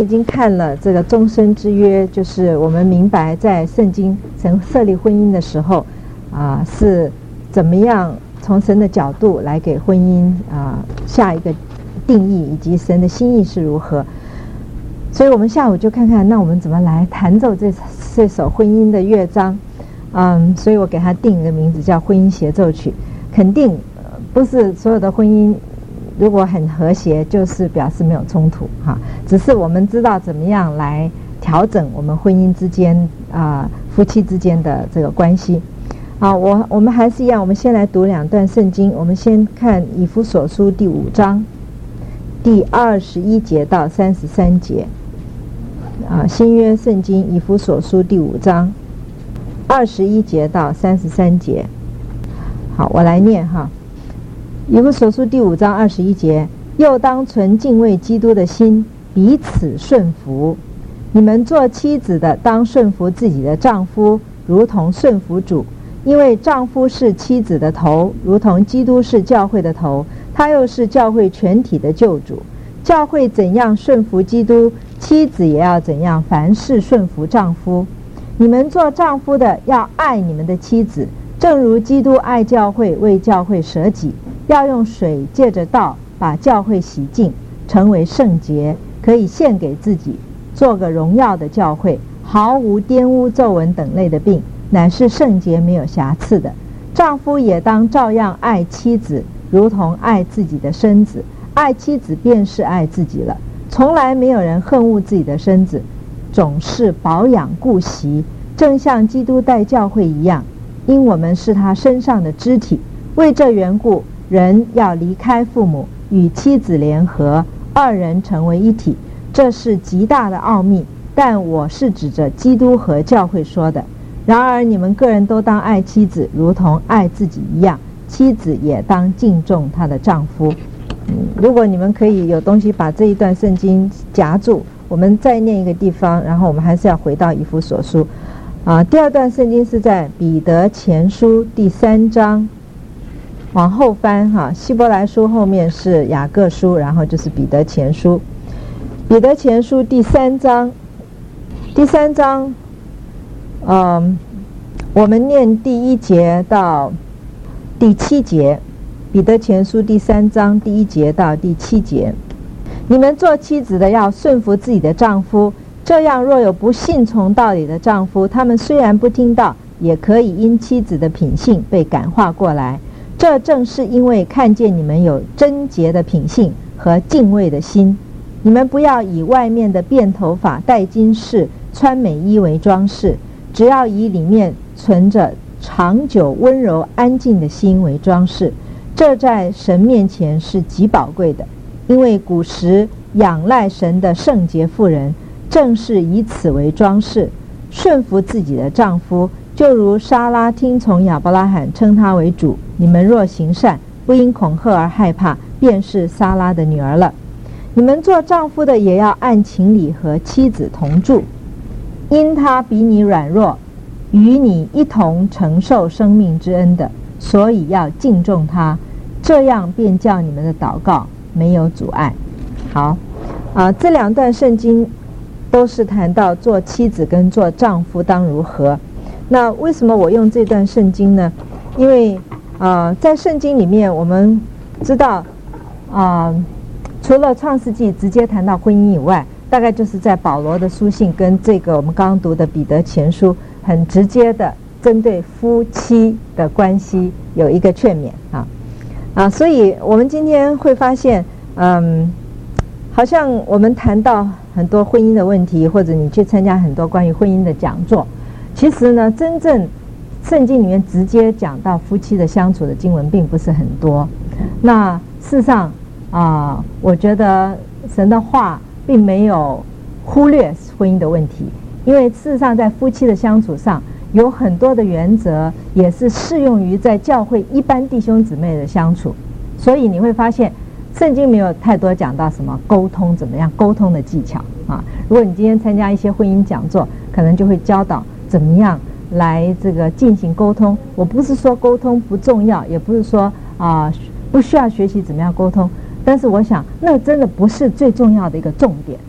已经看了这个终身之约，就是我们明白在圣经神设立婚姻的时候是怎么样从神的角度来给婚姻下一个定义，以及神的心意是如何。所以我们下午就看看那我们怎么来弹奏这首婚姻的乐章。所以我给它定一个名字叫婚姻协奏曲。肯定不是所有的婚姻如果很和谐就是表示没有冲突只是我们知道怎么样来调整我们婚姻之间夫妻之间的这个关系。我们还是一样，我们先来读两段圣经。我们先看以弗所书第5章第21节到33节。新约圣经以弗所书第5章21节到33节。好，我来念以弗所书第5章21节，又当存敬畏基督的心，彼此顺服。你们做妻子的，当顺服自己的丈夫，如同顺服主，因为丈夫是妻子的头，如同基督是教会的头，他又是教会全体的救主。教会怎样顺服基督，妻子也要怎样凡事顺服丈夫。你们做丈夫的，要爱你们的妻子，正如基督爱教会，为教会舍己，要用水借着道把教会洗净，成为圣洁，可以献给自己，做个荣耀的教会，毫无玷污、皱纹等类的病，乃是圣洁没有瑕疵的。丈夫也当照样爱妻子，如同爱自己的身子。爱妻子便是爱自己了。从来没有人恨恶自己的身子，总是保养顾惜，正像基督待教会一样，因我们是他身上的肢体。为这缘故，人要离开父母，与妻子联合，二人成为一体。这是极大的奥秘，但我是指着基督和教会说的。然而你们个人都当爱妻子，如同爱自己一样，妻子也当敬重她的丈夫。如果你们可以有东西把这一段圣经夹住，我们再念一个地方，然后我们还是要回到以弗所书。第二段圣经是在彼得前书第3章，往后翻希伯来书后面是雅各书，然后就是彼得前书。彼得前书第3章，我们念第1节到第7节。彼得前书第3章第1节到第7节。你们做妻子的要顺服自己的丈夫，这样若有不信从道理的丈夫，他们虽然不听道，也可以因妻子的品性被感化过来。这正是因为看见你们有贞洁的品性和敬畏的心。你们不要以外面的辫头发、戴金饰、穿美衣为装饰，只要以里面存着长久温柔安静的心为装饰。这在神面前是极宝贵的，因为古时仰赖神的圣洁妇人正是以此为装饰，顺服自己的丈夫，就如撒拉听从亚伯拉罕，称他为主。你们若行善，不因恐吓而害怕，便是撒拉的女儿了。你们做丈夫的也要按情理和妻子同住，因他比你软弱，与你一同承受生命之恩的，所以要敬重他，这样便叫你们的祷告没有阻碍。好，这两段圣经都是谈到做妻子跟做丈夫当如何。那为什么我用这段圣经呢？因为在圣经里面我们知道除了创世纪直接谈到婚姻以外，大概就是在保罗的书信跟这个我们刚刚读的彼得前书很直接的针对夫妻的关系有一个劝勉所以我们今天会发现好像我们谈到很多婚姻的问题，或者你去参加很多关于婚姻的讲座，其实呢真正圣经里面直接讲到夫妻的相处的经文并不是很多。那事实上我觉得神的话并没有忽略婚姻的问题，因为事实上在夫妻的相处上有很多的原则也是适用于在教会一般弟兄姊妹的相处。所以你会发现圣经没有太多讲到什么沟通，怎么样沟通的技巧如果你今天参加一些婚姻讲座，可能就会教导怎么样来这个进行沟通。我不是说沟通不重要，也不是说不需要学习怎么样沟通，但是我想那真的不是最重要的一个重点。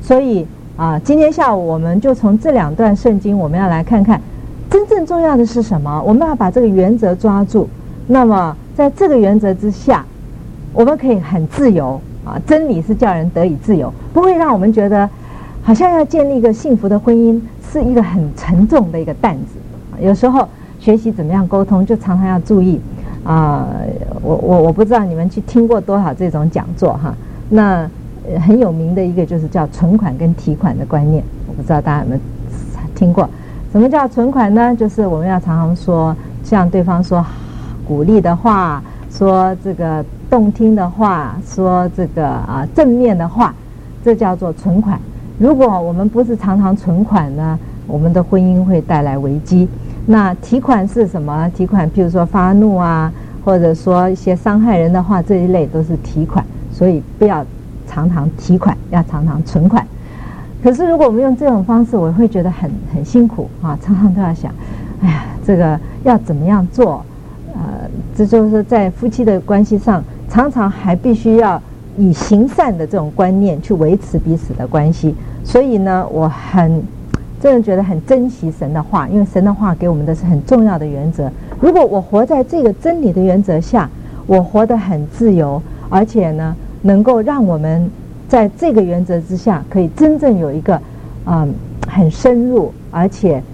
所以今天下午我们就从这2段圣经，我们要来看看真正重要的是什么。我们要把这个原则抓住，那么在这个原则之下，我们可以很自由真理是叫人得以自由，不会让我们觉得好像要建立一个幸福的婚姻是一个很沉重的一个担子。有时候学习怎么样沟通，就常常要注意我不知道你们去听过多少这种讲座哈。那很有名的一个就是叫存款跟提款的观念，我不知道大家有没有听过。什么叫存款呢？就是我们要常常说向对方说鼓励的话，说这个动听的话，说这个正面的话，这叫做存款。如果我们不是常常存款呢，我们的婚姻会带来危机。那提款是什么？提款譬如说发怒或者说一些伤害人的话，这一类都是提款。所以不要常常提款，要常常存款。可是如果我们用这种方式，我会觉得很辛苦常常都要想，哎呀，这个要怎么样做？这就是在夫妻的关系上，常常还必须要以行善的这种观念去维持彼此的关系。所以呢，我真的觉得很珍惜神的话，因为神的话给我们的是很重要的原则。如果我活在这个真理的原则下，我活得很自由，而且呢，能够让我们在这个原则之下，可以真正有一个很深入，而且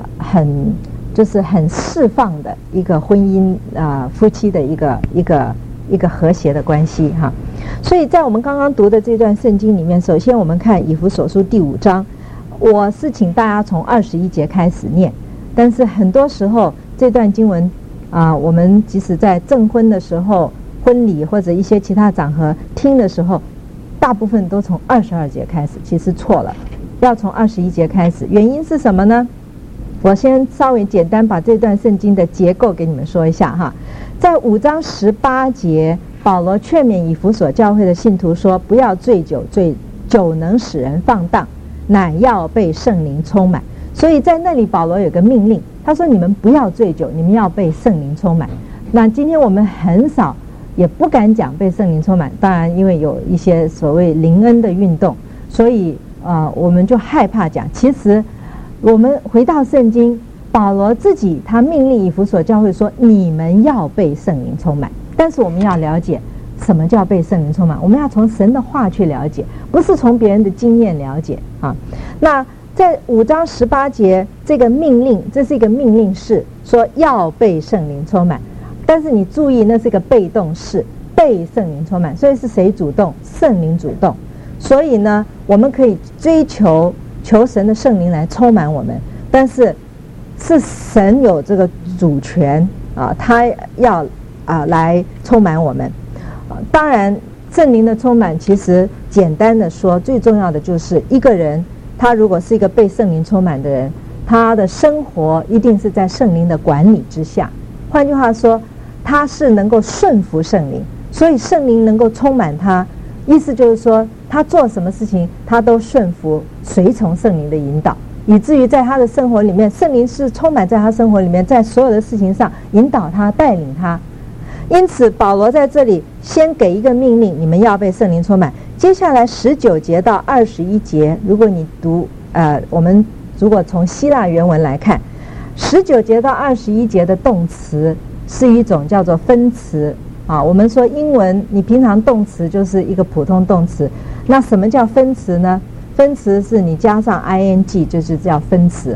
很释放的一个婚姻夫妻的一个和谐的关系哈。所以在我们刚刚读的这段圣经里面，首先我们看以弗所书第5章，我是请大家从21节开始念，但是很多时候这段经文我们即使在证婚的时候、婚礼或者一些其他场合听的时候，大部分都从22节开始，其实错了，要从21节开始。原因是什么呢？我先稍微简单把这段圣经的结构给你们说一下哈。在5章18节，保罗劝勉以弗所教会的信徒说，不要醉酒，酒能使人放荡，乃要被圣灵充满。所以在那里保罗有个命令，他说你们不要醉酒，你们要被圣灵充满。那今天我们很少也不敢讲被圣灵充满，当然因为有一些所谓灵恩的运动，所以我们就害怕讲。其实我们回到圣经，保罗自己他命令以弗所教会说，你们要被圣灵充满。但是我们要了解什么叫被圣灵充满，我们要从神的话去了解，不是从别人的经验了解那在5章18节这个命令，这是一个命令式，说要被圣灵充满。但是你注意，那是一个被动式，被圣灵充满，所以是谁主动？圣灵主动。所以呢，我们可以追求神的圣灵来充满我们，但是是神有这个主权他要来充满我们。当然圣灵的充满其实简单的说，最重要的就是一个人他如果是一个被圣灵充满的人，他的生活一定是在圣灵的管理之下。换句话说，他是能够顺服圣灵，所以圣灵能够充满他，意思就是说他做什么事情他都顺服随从圣灵的引导，以至于在他的生活里面，圣灵是充满在他生活里面，在所有的事情上引导他、带领他。因此保罗在这里先给一个命令，你们要被圣灵充满。接下来19节到21节，如果你读我们如果从希腊原文来看，19节到21节的动词是一种叫做分词我们说英文你平常动词就是一个普通动词，那什么叫分词呢？分词是你加上 ing 就是叫分词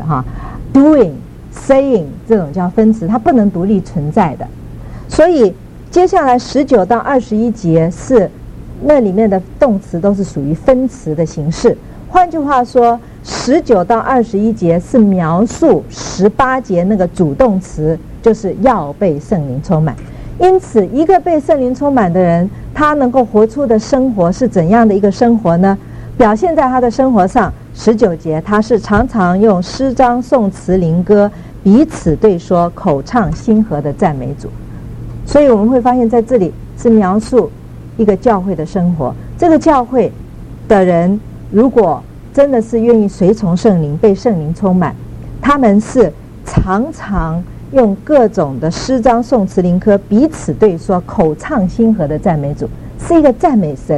doing saying 这种叫分词，它不能独立存在的。所以接下来19到21节是那里面的动词都是属于分词的形式。换句话说，19到21节是描述18节那个主动词，就是要被圣灵充满。因此一个被圣灵充满的人，他能够活出的生活是怎样的一个生活呢？表现在他的生活上，19节他是常常用诗章、颂词、灵歌彼此对说，口唱心和的赞美主。所以我们会发现在这里是描述一个教会的生活。这个教会的人如果真的是愿意随从圣灵，被圣灵充满，他们是常常用各种的诗章、颂词、灵歌彼此对说，口唱心和的赞美主，是一个赞美神，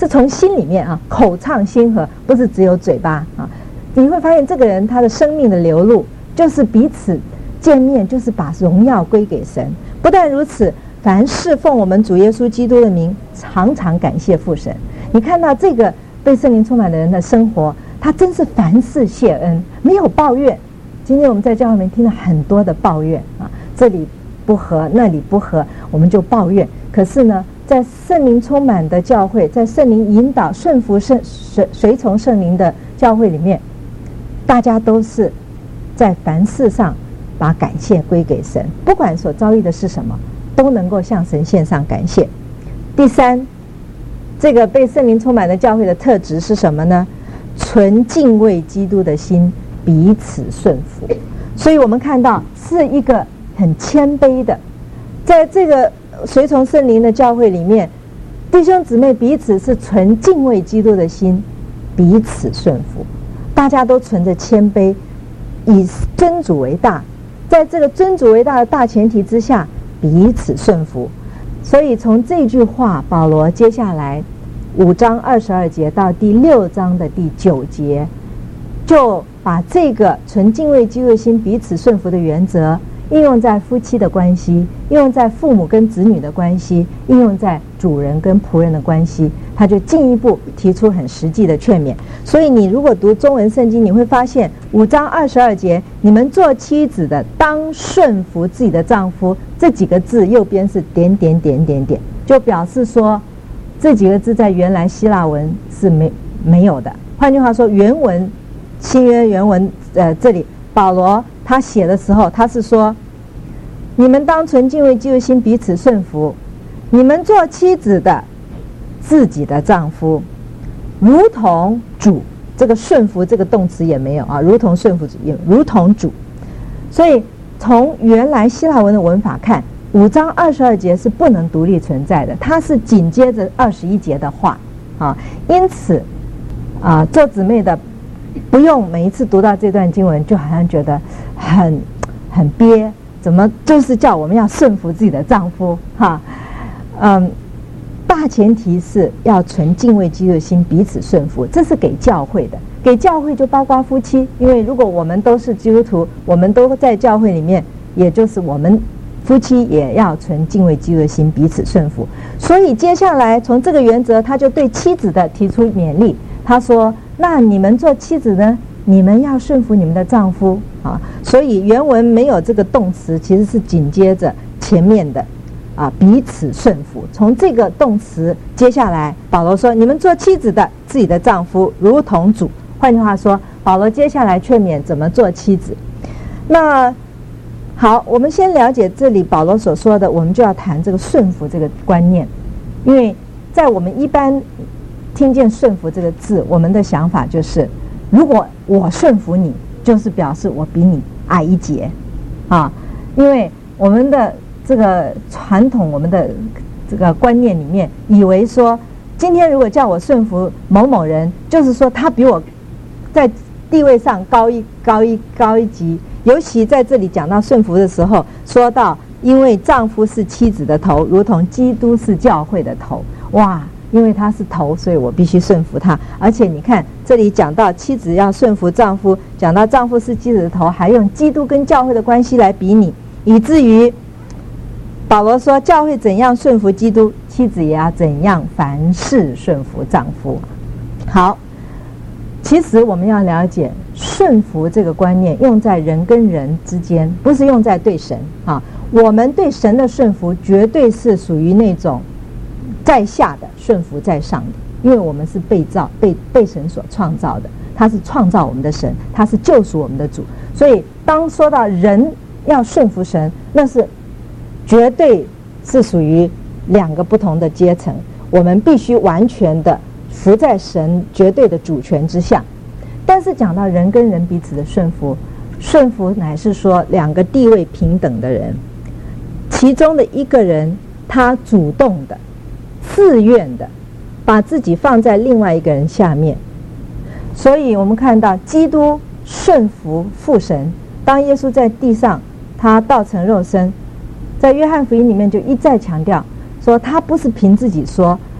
是从心里面啊，口唱心和，不是只有嘴巴啊。你会发现这个人他的生命的流露，就是彼此见面，就是把荣耀归给神。不但如此，凡侍奉我们主耶稣基督的名，常常感谢父神。你看到这个被圣灵充满的人的生活，他真是凡事谢恩，没有抱怨。今天我们在教会里面听了很多的抱怨啊，这里不合，那里不合，我们就抱怨。可是呢，在圣灵充满的教会，在圣灵引导、顺服随从圣灵的教会里面，大家都是在凡事上把感谢归给神，不管所遭遇的是什么，都能够向神献上感谢。第三，这个被圣灵充满的教会的特质是什么呢？存敬畏基督的心，彼此顺服。所以我们看到是一个很谦卑的，在这个随从圣灵的教会里面，弟兄姊妹彼此是存敬畏基督的心，彼此顺服。大家都存着谦卑，以尊主为大，在这个尊主为大的大前提之下，彼此顺服。所以从这句话，保罗接下来5章22节到第6章的第9节，就把这个存敬畏基督的心、彼此顺服的原则应用在夫妻的关系，应用在父母跟子女的关系，应用在主人跟仆人的关系，他就进一步提出很实际的劝勉。所以你如果读中文圣经，你会发现5章22节，你们做妻子的当顺服自己的丈夫，这几个字右边是点点点点点，就表示说这几个字在原来希腊文是没有的。换句话说，原文新约原文这里保罗他写的时候，他是说你们当存敬畏基督心，彼此顺服。你们做妻子的自己的丈夫如同主，这个顺服这个动词也没有啊，如同顺服也如同主。所以从原来希腊文的文法看，5章22节是不能独立存在的，它是紧接着21节的话啊。因此做姊妹的不用每一次读到这段经文就好像觉得很憋，怎么就是叫我们要顺服自己的丈夫哈？大前提是要存敬畏基督的心，彼此顺服，这是给教会的。给教会就包括夫妻，因为如果我们都是基督徒，我们都在教会里面，也就是我们夫妻也要存敬畏基督的心，彼此顺服。所以接下来从这个原则，他就对妻子的提出勉励。他说：那你们做妻子呢，你们要顺服你们的丈夫啊。所以原文没有这个动词，其实是紧接着前面的彼此顺服。从这个动词接下来保罗说，你们做妻子的自己的丈夫如同主。换句话说，保罗接下来劝勉怎么做妻子。那好，我们先了解这里保罗所说的，我们就要谈这个顺服这个观念。因为在我们一般听见顺服这个字，我们的想法就是如果我顺服你，就是表示我比你矮一截因为我们的这个传统，我们的这个观念里面以为说，今天如果叫我顺服某某人，就是说他比我在地位上高一级。尤其在这里讲到顺服的时候，说到因为丈夫是妻子的头，如同基督是教会的头。哇，因为他是头，所以我必须顺服他。而且你看这里讲到妻子要顺服丈夫，讲到丈夫是妻子的头，还用基督跟教会的关系来比拟，以至于保罗说教会怎样顺服基督，妻子也要怎样凡事顺服丈夫。好，其实我们要了解顺服这个观念用在人跟人之间，不是用在对神我们对神的顺服绝对是属于那种在下的顺服在上的，因为我们是被神所创造的，他是创造我们的神，他是救赎我们的主。所以当说到人要顺服神，那是绝对是属于2个不同的阶层，我们必须完全的服在神绝对的主权之下。但是讲到人跟人彼此的顺服，顺服乃是说2个地位平等的人，其中的一个人他主动的自愿的把自己放在另外一个人下面。所以我们看到基督顺服父神，当耶稣在地上他道成肉身，在约翰福音里面就一再强调说，他不是凭自己说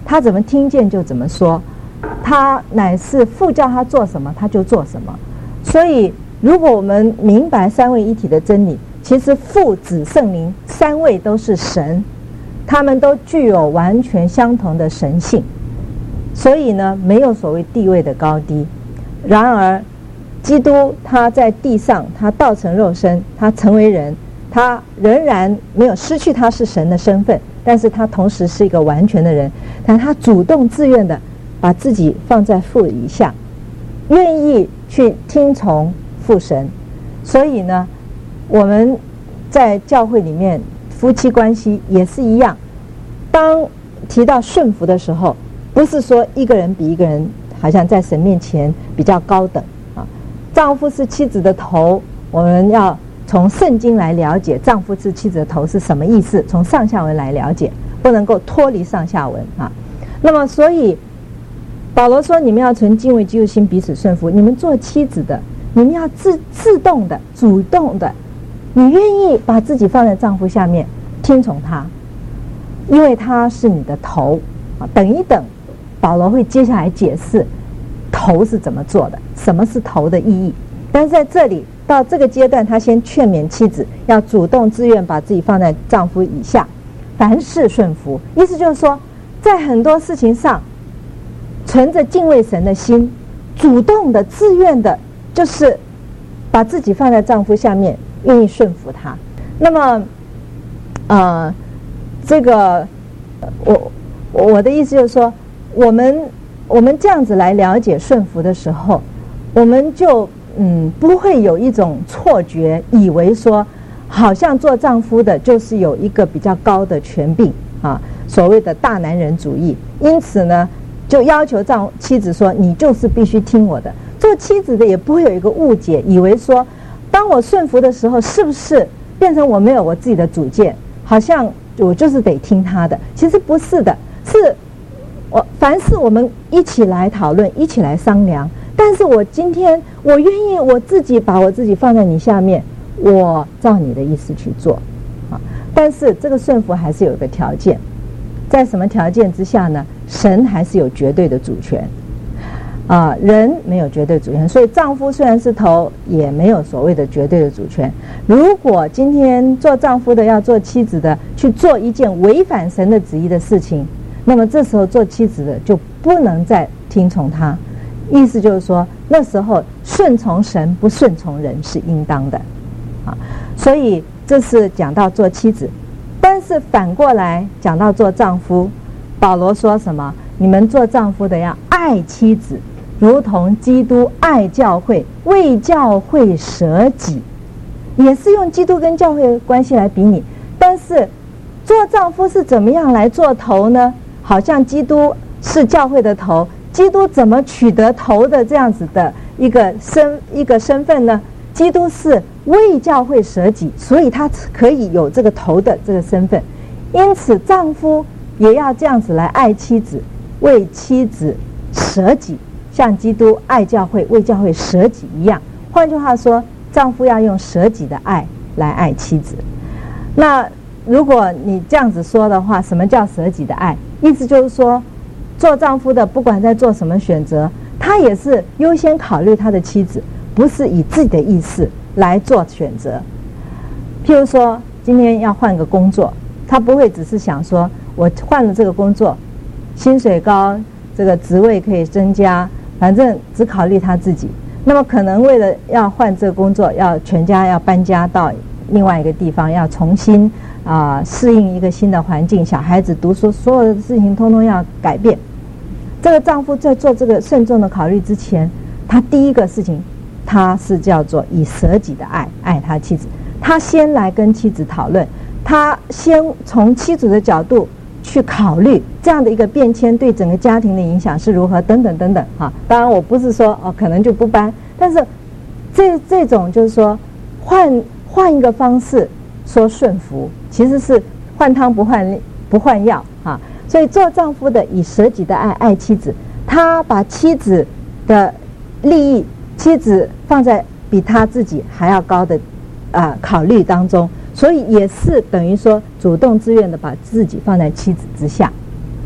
他怎么听见就怎么说，他乃是父叫他做什么他就做什么。所以如果我们明白三位一体的真理，其实父子圣灵三位都是神，他们都具有完全相同的神性，所以呢没有所谓地位的高低。然而基督他在地上，他道成肉身，他成为人，他仍然没有失去他是神的身份，但是他同时是一个完全的人，但他主动自愿的把自己放在父以下，愿意去听从父神。所以呢我们在教会里面夫妻关系也是一样，当提到顺服的时候，不是说一个人比一个人好像在神面前比较高等啊。丈夫是妻子的头，我们要从圣经来了解丈夫是妻子的头是什么意思，从上下文来了解，不能够脱离上下文啊。那么所以保罗说，你们要存敬畏基督心彼此顺服。你们做妻子的，你们要自动的主动的，你愿意把自己放在丈夫下面听从他，因为他是你的头啊。等一等，保罗会接下来解释头是怎么做的，什么是头的意义。但是在这里到这个阶段，他先劝勉妻子要主动自愿把自己放在丈夫以下，凡事顺服。意思就是说，在很多事情上存着敬畏神的心，主动的自愿的就是把自己放在丈夫下面，愿意顺服他。那么这个我的意思就是说，我们这样子来了解顺服的时候，我们就不会有一种错觉，以为说好像做丈夫的就是有一个比较高的权柄啊，所谓的大男人主义。因此呢就要求妻子说，你就是必须听我的。做妻子的也不会有一个误解，以为说当我顺服的时候，是不是变成我没有我自己的主见，好像我就是得听他的。其实不是的，是凡事我们一起来讨论，一起来商量。但是我今天我愿意我自己把我自己放在你下面，我照你的意思去做啊。但是这个顺服还是有一个条件，在什么条件之下呢？神还是有绝对的主权啊，人没有绝对主权。所以丈夫虽然是头，也没有所谓的绝对的主权。如果今天做丈夫的要做妻子的去做一件违反神的旨意的事情，那么这时候做妻子的就不能再听从他。意思就是说，那时候顺从神不顺从人是应当的啊。所以这是讲到做妻子。但是反过来讲到做丈夫，保罗说什么？你们做丈夫的要爱妻子，如同基督爱教会，为教会舍己。也是用基督跟教会的关系来比拟。但是做丈夫是怎么样来做头呢？好像基督是教会的头，基督怎么取得头的这样子的一个身份呢？基督是为教会舍己，所以他可以有这个头的这个身份。因此丈夫也要这样子来爱妻子，为妻子舍己，像基督爱教会，为教会舍己一样。换句话说，丈夫要用舍己的爱来爱妻子。那如果你这样子说的话，什么叫舍己的爱？意思就是说，做丈夫的不管在做什么选择，他也是优先考虑他的妻子，不是以自己的意思来做选择。譬如说今天要换个工作，他不会只是想说我换了这个工作，薪水高，这个职位可以增加，反正只考虑他自己。那么可能为了要换这个工作，要全家要搬家到另外一个地方，要重新适应一个新的环境，小孩子读书，所有的事情通通要改变。这个丈夫在做这个慎重的考虑之前，他第一个事情，他是叫做以舍己的爱他妻子。他先来跟妻子讨论，他先从妻子的角度去考虑这样的一个变迁对整个家庭的影响是如何，等等等等哈。当然我不是说可能就不搬，但是这种就是说换一个方式说顺服，其实是换汤不换药哈。所以做丈夫的以舍己的爱妻子，他把妻子的利益，妻子放在比他自己还要高的考虑当中，所以也是等于说主动自愿的把自己放在妻子之下。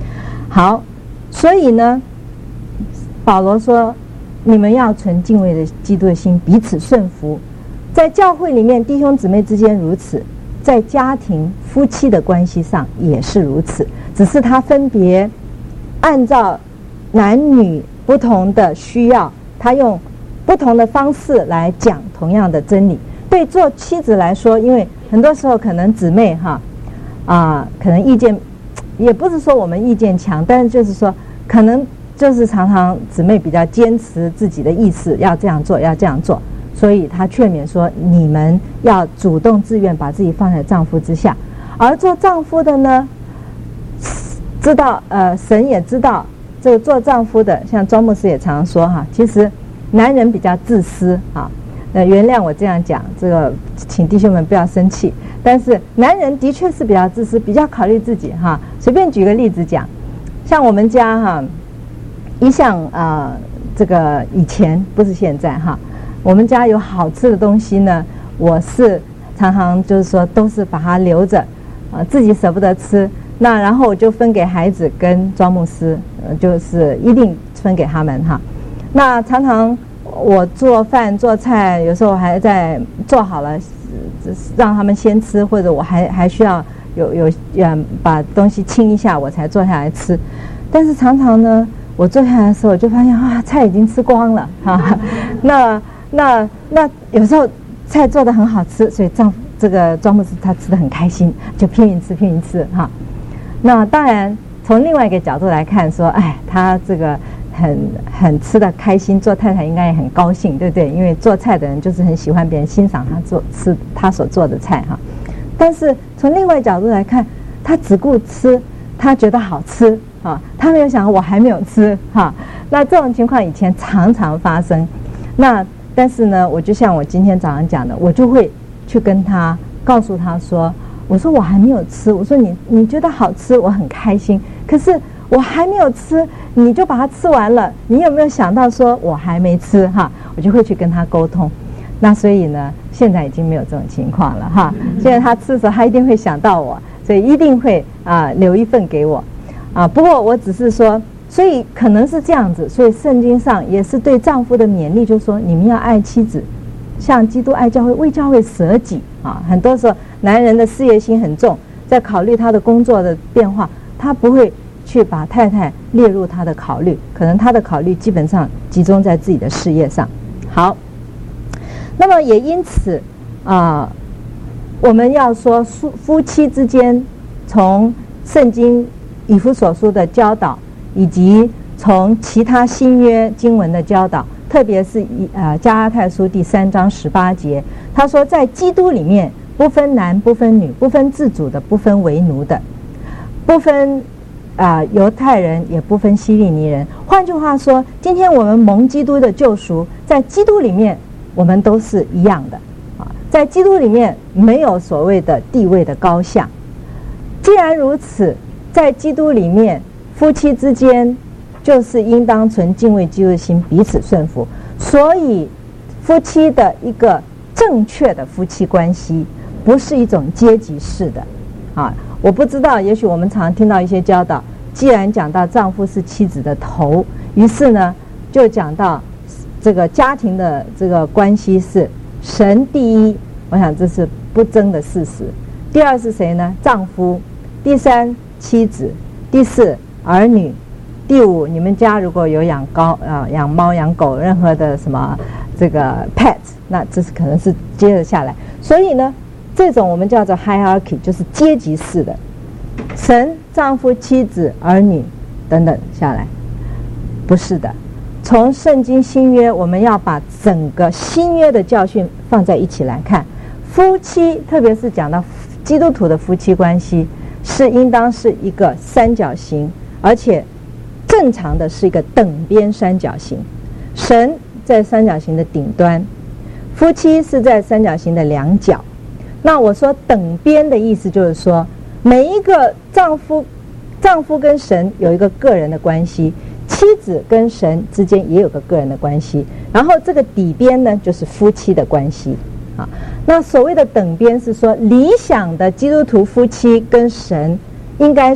好，所以呢，保罗说，你们要存敬畏的基督的心，彼此顺服。在教会里面，弟兄姊妹之间如此，在家庭夫妻的关系上也是如此，只是他分别按照男女不同的需要，他用不同的方式来讲同样的真理。对做妻子来说，因为很多时候可能姊妹可能意见，也不是说我们意见强，但是就是说可能就是常常姊妹比较坚持自己的意思，要这样做，要这样做，所以他劝勉说，你们要主动自愿把自己放在丈夫之下。而做丈夫的呢，知道神也知道这个做丈夫的，像庄牧师也常常说其实男人比较自私原谅我这样讲，这个请弟兄们不要生气，但是男人的确是比较自私，比较考虑自己随便举个例子讲，像我们家一向这个以前不是现在我们家有好吃的东西呢，我是常常就是说都是把它留着自己舍不得吃，那然后我就分给孩子跟庄牧师就是一定分给他们那常常我做饭做菜，有时候还在做好了让他们先吃，或者我还需要有把东西清一下我才坐下来吃。但是常常呢，我坐下来的时候我就发现菜已经吃光了那有时候菜做得很好吃，所以这个庄牧师他吃得很开心，就拼命吃那当然从另外一个角度来看说，他这个很吃得开心，做太太应该也很高兴，对不对？因为做菜的人就是很喜欢别人欣赏吃他所做的菜但是从另外角度来看，他只顾吃，他觉得好吃他没有想我还没有吃那这种情况以前常常发生。那但是呢，我就像我今天早上讲的，我就会去跟他告诉他说，我说我还没有吃，我说你觉得好吃，我很开心，可是我还没有吃，你就把它吃完了，你有没有想到说我还没吃我就会去跟他沟通。那所以呢，现在已经没有这种情况了现在他吃的时候，他一定会想到我，所以一定会留一份给我不过我只是说，所以可能是这样子，所以圣经上也是对丈夫的勉励，就是说你们要爱妻子，像基督爱教会，为教会舍己很多时候男人的事业心很重，在考虑他的工作的变化，他不会去把太太列入他的考虑，可能他的考虑基本上集中在自己的事业上。好，那么也因此我们要说夫妻之间，从圣经以弗所书的教导，以及从其他新约经文的教导，特别是加拉太书第3章18节，他说在基督里面不分男不分女，不分自主的，不分为奴的，不分犹太人，也不分希利尼人。换句话说，今天我们蒙基督的救赎，在基督里面我们都是一样的在基督里面没有所谓的地位的高下。既然如此，在基督里面夫妻之间就是应当存敬畏基督的心，彼此顺服。所以夫妻的一个正确的夫妻关系不是一种阶级式的我不知道，也许我们常听到一些教导，既然讲到丈夫是妻子的头，于是呢就讲到这个家庭的这个关系是神第一，我想这是不争的事实。第二是谁呢？丈夫。第三，妻子。第四，儿女。第五，你们家如果有养猫养狗，任何的什么这个 pet， 那这是可能是接着下来。所以呢，这种我们叫做 hierarchy， 就是阶级式的，神、丈夫、妻子、儿女等等下来，不是的。从圣经新约，我们要把整个新约的教训放在一起来看。夫妻，特别是讲到基督徒的夫妻关系，是应当是一个三角形，而且正常的是一个等边三角形。神在三角形的顶端，夫妻是在三角形的两角。那我说等边的意思就是说，每一个丈夫跟神有一个个人的关系，妻子跟神之间也有个个人的关系，然后这个底边呢就是夫妻的关系那所谓的等边是说，理想的基督徒夫妻跟神应该是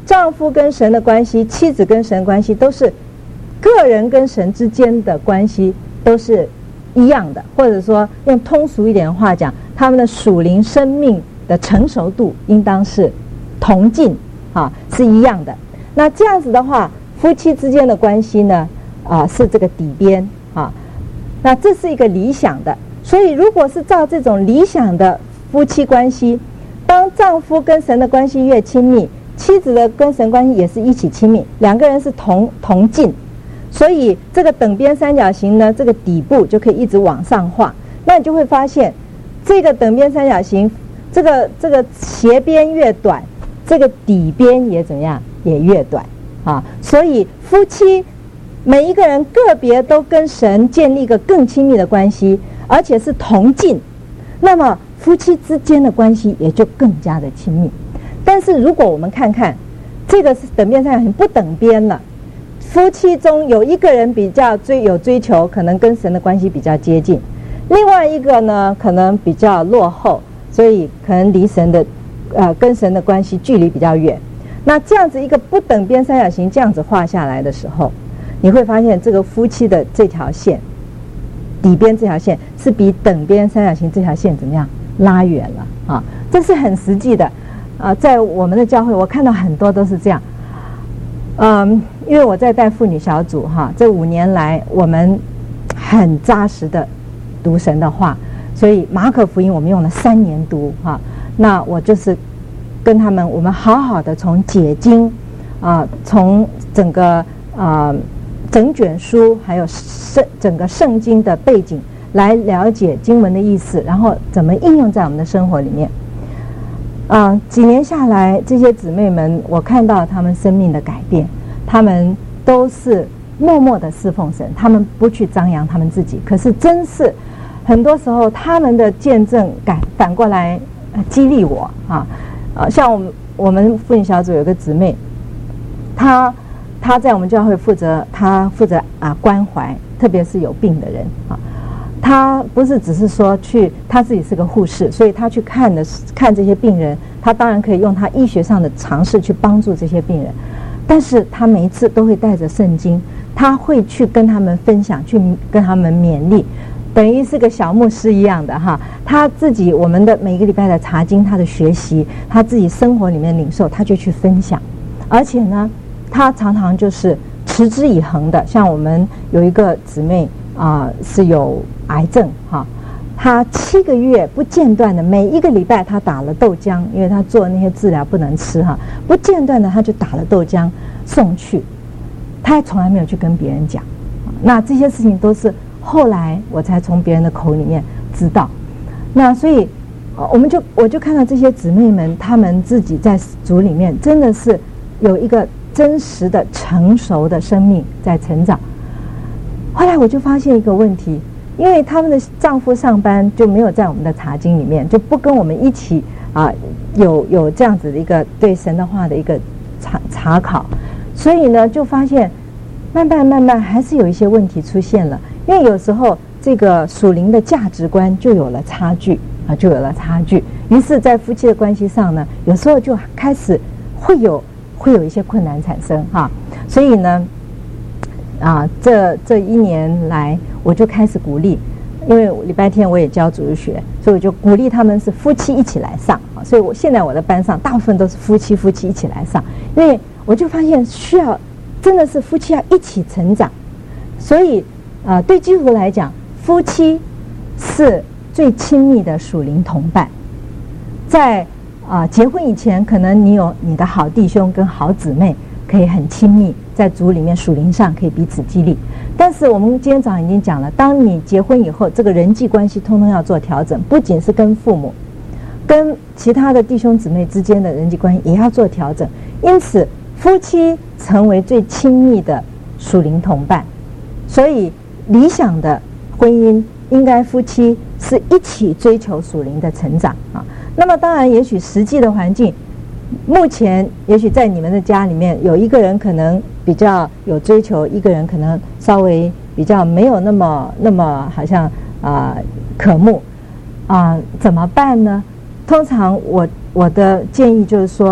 丈夫跟神的关系，妻子跟神的关系，都是个人跟神之间的关系都是一样的，或者说用通俗一点的话讲，他们的属灵生命的成熟度应当是同进是一样的。那这样子的话，夫妻之间的关系呢是这个底边那这是一个理想的。所以如果是照这种理想的夫妻关系，当丈夫跟神的关系越亲密，妻子的跟神关系也是一起亲密，两个人是同进，所以这个等边三角形呢，这个底部就可以一直往上画。那你就会发现，这个等边三角形，这个斜边越短，这个底边也怎么样，也越短所以夫妻每一个人个别都跟神建立一个更亲密的关系，而且是同进，那么夫妻之间的关系也就更加的亲密。但是如果我们看看这个是等边三角形不等边了，夫妻中有一个人比较有追求，可能跟神的关系比较接近，另外一个呢可能比较落后，所以可能离神的跟神的关系距离比较远。那这样子一个不等边三角形这样子画下来的时候，你会发现这个夫妻的这条线，底边这条线是比等边三角形这条线怎么样拉远了这是很实际的在我们的教会我看到很多都是这样。因为我在带妇女小组这5年来我们很扎实的读神的话，所以马可福音我们用了3年读那我就是跟他们，我们好好的从解经从整个整卷书还有整个圣经的背景来了解经文的意思，然后怎么应用在我们的生活里面。几年下来，这些姊妹们，我看到她们生命的改变，她们都是默默的侍奉神，她们不去张扬她们自己，可是真是很多时候她们的见证反过来激励我像我们妇女小组有个姊妹，她在我们教会负责关怀，特别是有病的人她不是只是说她自己是个护士，所以她去看这些病人，她当然可以用她医学上的常识去帮助这些病人，但是她每一次都会带着圣经，她会去跟他们分享，去跟他们勉励，等于是个小牧师一样的她自己我们的每个礼拜的查经，她的学习，她自己生活里面领受，她就去分享，而且呢她常常就是持之以恒的。像我们有一个姊妹是有癌症她7个月不间断的，每一个礼拜她打了豆浆，因为她做那些治疗不能吃不间断的她就打了豆浆送去，她还从来没有去跟别人讲那这些事情都是后来我才从别人的口里面知道。那所以我就看到这些姊妹们，她们自己在主里面真的是有一个真实的成熟的生命在成长。后来我就发现一个问题，因为他们的丈夫上班就没有在我们的查经里面，就不跟我们一起有这样子的一个对神的话的一个查考，所以呢就发现慢慢还是有一些问题出现了。因为有时候这个属灵的价值观就有了差距于是在夫妻的关系上呢，有时候就开始会有一些困难产生所以呢这1年来我就开始鼓励，因为礼拜天我也教主日学，所以我就鼓励他们是夫妻一起来上所以现在我的班上大部分都是夫妻一起来上，因为我就发现真的是夫妻要一起成长。所以对基督徒来讲，夫妻是最亲密的属灵同伴。在结婚以前，可能你有你的好弟兄跟好姊妹可以很亲密，在主里面属灵上可以彼此激励。但是我们今天早上已经讲了，当你结婚以后，这个人际关系通通要做调整，不仅是跟父母，跟其他的弟兄姊妹之间的人际关系也要做调整。因此夫妻成为最亲密的属灵同伴，所以理想的婚姻应该夫妻是一起追求属灵的成长那么当然也许实际的环境，目前也许在你们的家里面有一个人可能比较有追求，一个人可能稍微比较没有那么好像渴慕怎么办呢？通常我的建议就是说，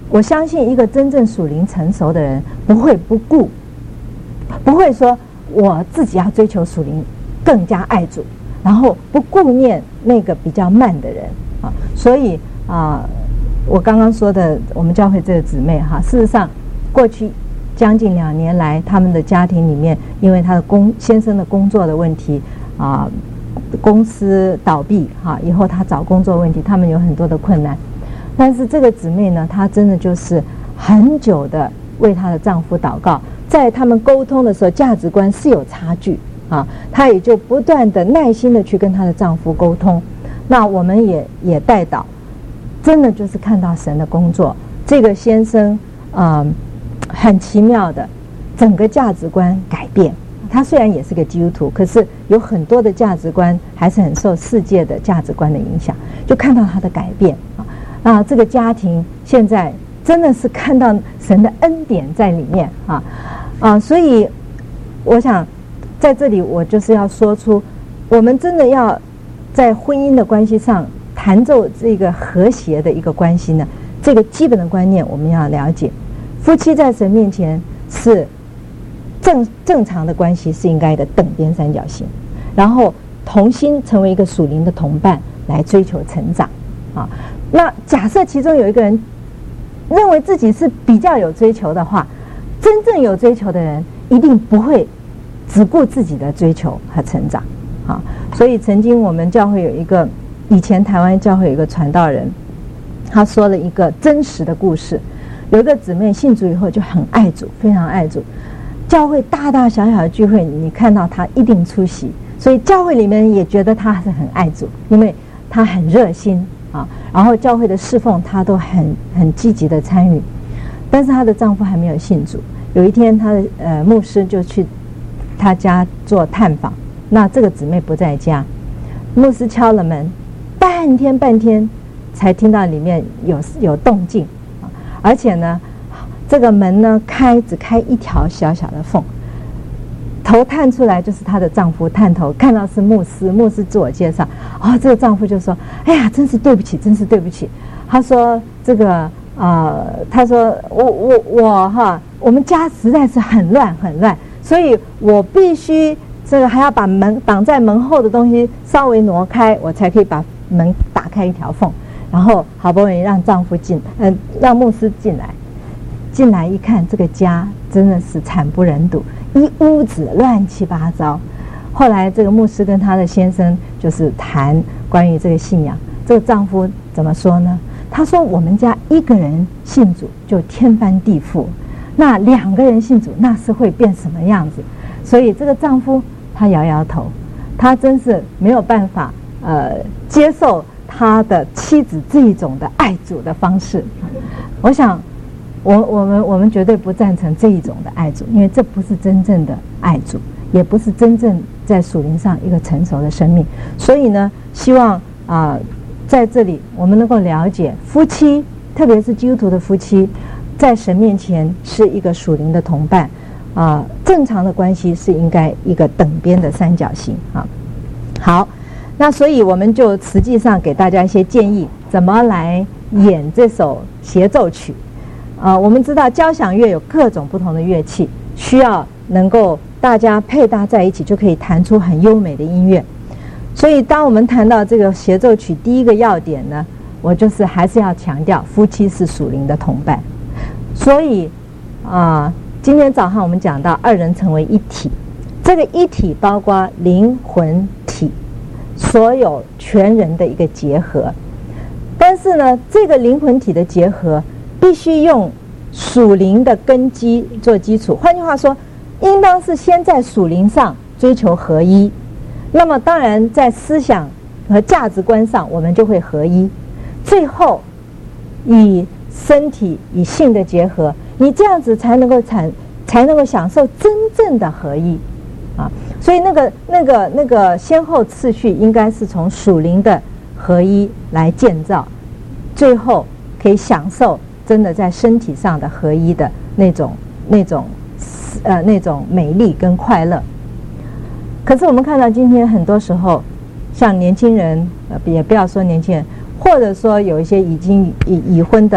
我相信一个真正属灵成熟的人不会不会说我自己要追求属灵更加爱主，然后不顾念那个比较慢的人啊。所以我刚刚说的我们教会这个姊妹哈，事实上过去将近2年来，他们的家庭里面因为他的先生的工作的问题公司倒闭以后他找工作问题，他们有很多的困难。但是这个姊妹呢，她真的就是很久的为她的丈夫祷告，在他们沟通的时候价值观是有差距她也就不断的耐心的去跟她的丈夫沟通。那我们也代祷，真的就是看到神的工作。这个先生很奇妙的整个价值观改变。他虽然也是个基督徒，可是有很多的价值观还是很受世界的价值观的影响，就看到他的改变这个家庭现在真的是看到神的恩典在里面所以我想在这里我就是要说出，我们真的要在婚姻的关系上弹奏这个和谐的一个关系呢，这个基本的观念我们要了解。夫妻在神面前是正常的关系，是应该的等边三角形，然后同心成为一个属灵的同伴来追求成长那假设其中有一个人认为自己是比较有追求的话，真正有追求的人一定不会只顾自己的追求和成长所以曾经我们教会有一个，以前台湾教会有一个传道人，他说了一个真实的故事。有一个姊妹信主以后就很爱主，非常爱主，教会大大小小的聚会你看到他一定出席，所以教会里面也觉得他是很爱主，因为他很热心然后教会的侍奉他都很积极的参与。但是她的丈夫还没有信主。有一天她的牧师就去她家做探访，那这个姊妹不在家，牧师敲了门，半天才听到里面有动静而且呢这个门呢只开一条小小的缝，头探出来就是她的丈夫，探头看到是牧师自我介绍这个丈夫就说：“哎呀，真是对不起，真是对不起。”他说：“这个他说我们家实在是很乱，所以我必须这个还要把门挡在门后的东西稍微挪开，我才可以把门打开一条缝，然后好不容易让让牧师进来一看，这个家真的是惨不忍睹，一屋子乱七八糟。后来这个牧师跟他的先生就是谈关于这个信仰，这个丈夫怎么说呢？他说我们家一个人信主就天翻地覆，那2个人信主那是会变什么样子？所以这个丈夫他摇摇头，他真是没有办法接受他的妻子这一种的爱主的方式。我想我们绝对不赞成这一种的爱主，因为这不是真正的爱主，也不是真正在属灵上一个成熟的生命。所以呢，希望在这里我们能够了解，夫妻特别是基督徒的夫妻在神面前是一个属灵的同伴正常的关系是应该一个等边的三角形好，那所以我们就实际上给大家一些建议，怎么来演这首协奏曲我们知道交响乐有各种不同的乐器，需要能够大家配搭在一起，就可以弹出很优美的音乐。所以当我们谈到这个协奏曲，第一个要点呢，我就是还是要强调夫妻是属灵的同伴。所以今天早上我们讲到2人成为一体，这个一体包括灵魂体，所有全人的一个结合。但是呢，这个灵魂体的结合必须用属灵的根基做基础，换句话说，应当是先在属灵上追求合一，那么当然在思想和价值观上我们就会合一，最后以身体以性的结合，你这样子才能够享受真正的合一所以那个先后次序应该是从属灵的合一来建造，最后可以享受真的在身体上的合一的那种美丽跟快乐。可是我们看到今天很多时候，像年轻人也不要说年轻人，或者说有一些已经已婚的，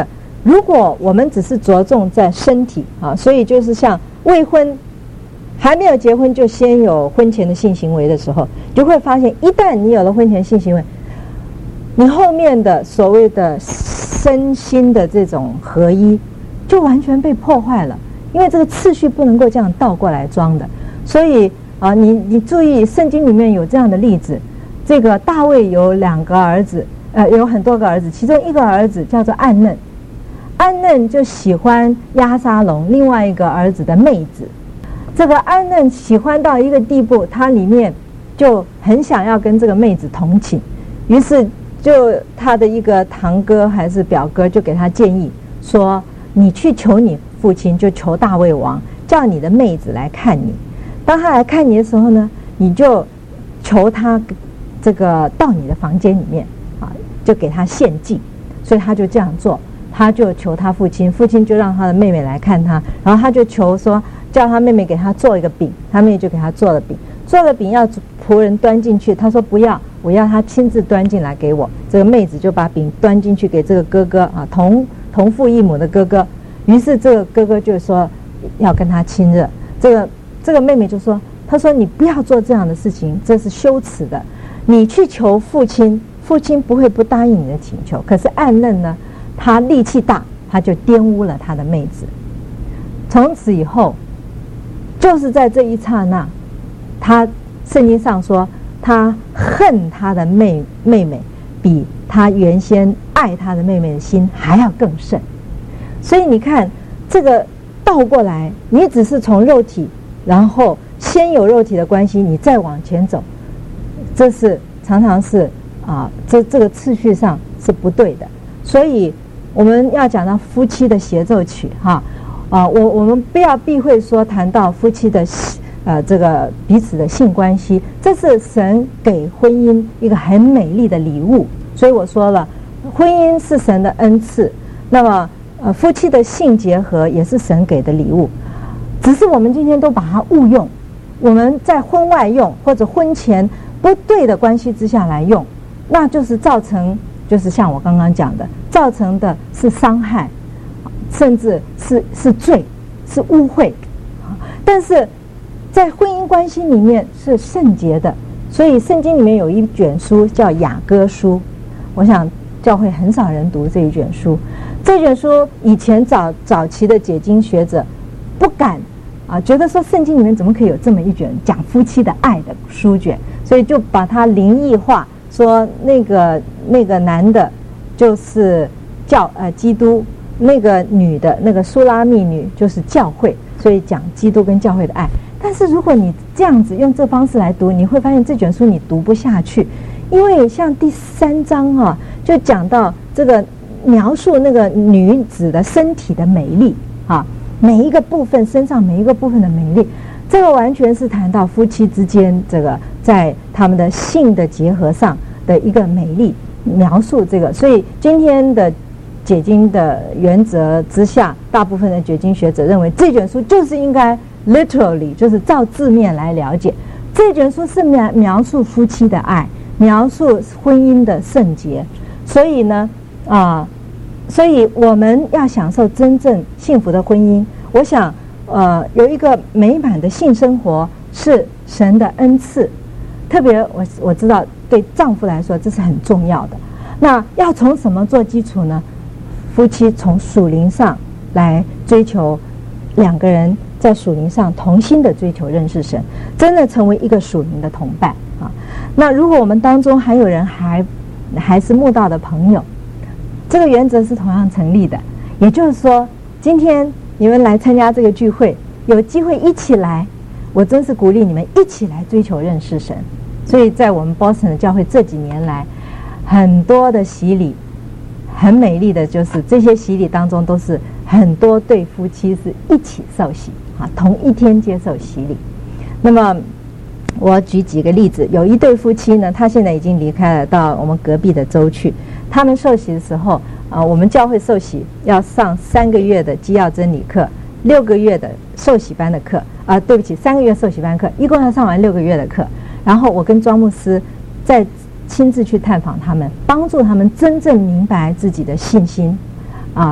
如果我们只是着重在身体啊，所以就是像未婚还没有结婚就先有婚前的性行为的时候，就会发现一旦你有了婚前性行为，你后面的所谓的身心的这种合一就完全被破坏了，因为这个次序不能够这样倒过来装的。所以啊，你注意，圣经里面有这样的例子，这个大卫有2个儿子，有很多个儿子，其中一个儿子叫做暗嫩，暗嫩就喜欢押沙龙另外一个儿子的妹子。这个暗嫩喜欢到一个地步，他里面就很想要跟这个妹子同寝，于是就他的一个堂哥还是表哥就给他建议说，你去求你父亲，就求大卫王，叫你的妹子来看你。当他来看你的时候呢，你就求他这个到你的房间里面啊，就给他献祭。所以他就这样做，他就求他父亲，父亲就让他的妹妹来看他，然后他就求说叫他妹妹给他做一个饼，他妹妹就给他做了饼，做了饼要仆人端进去，他说不要，我要他亲自端进来给我。这个妹子就把饼端进去给这个哥哥啊，同父异母的哥哥。于是这个哥哥就说要跟他亲热，这个妹妹就说，她说你不要做这样的事情，这是羞耻的，你去求父亲，父亲不会不答应你的请求。可是暗嫩呢，他力气大，他就玷污了他的妹子。从此以后，就是在这一刹那，圣经上说他恨他的妹妹比他原先爱他的妹妹的心还要更甚。所以你看这个倒过来，你只是从肉体，然后先有肉体的关系，你再往前走，这是常常是这个次序上是不对的。所以我们要讲到夫妻的协奏曲我们不要避讳说谈到夫妻的这个彼此的性关系，这是神给婚姻一个很美丽的礼物。所以我说了，婚姻是神的恩赐，那么夫妻的性结合也是神给的礼物，只是我们今天都把它误用，我们在婚外用或者婚前不对的关系之下来用，那就是造成，就是像我刚刚讲的，造成的是伤害，甚至是罪，是污秽。但是在婚姻关系里面是圣洁的，所以圣经里面有一卷书叫雅歌书，我想教会很少人读这一卷书。这卷书以前早期的解经学者不敢觉得说圣经里面怎么可以有这么一卷讲夫妻的爱的书卷，所以就把它灵异化，说那个男的就是基督，那个女的那个苏拉密女就是教会，所以讲基督跟教会的爱。但是如果你这样子用这方式来读，你会发现这卷书你读不下去，因为像第3章就讲到这个描述那个女子的身体的美丽每一个部分身上每一个部分的美丽，这个完全是谈到夫妻之间这个在他们的性的结合上的一个美丽描述。这个所以今天的解经的原则之下，大部分的解经学者认为这卷书就是应该 literally 就是照字面来了解。这卷书是描述夫妻的爱，描述婚姻的圣洁。所以呢所以我们要享受真正幸福的婚姻，我想有一个美满的性生活是神的恩赐，特别我知道对丈夫来说这是很重要的。那要从什么做基础呢？夫妻从属灵上来追求，两个人在属灵上同心的追求认识神，真的成为一个属灵的同伴那如果我们当中还有人还是慕道的朋友，这个原则是同样成立的。也就是说，今天你们来参加这个聚会，有机会一起来，我真是鼓励你们一起来追求认识神。所以在我们 Boston 的教会这几年来，很多的洗礼，很美丽的就是这些洗礼当中都是很多对夫妻是一起受洗同一天接受洗礼。那么我举几个例子，有一对夫妻呢，他现在已经离开了，到我们隔壁的州去。他们受洗的时候我们教会受洗要上3个月的基要真理课，6个月的受洗班的课对不起，3个月受洗班课，一共要上完6个月的课。然后我跟庄牧师再亲自去探访他们，帮助他们真正明白自己的信心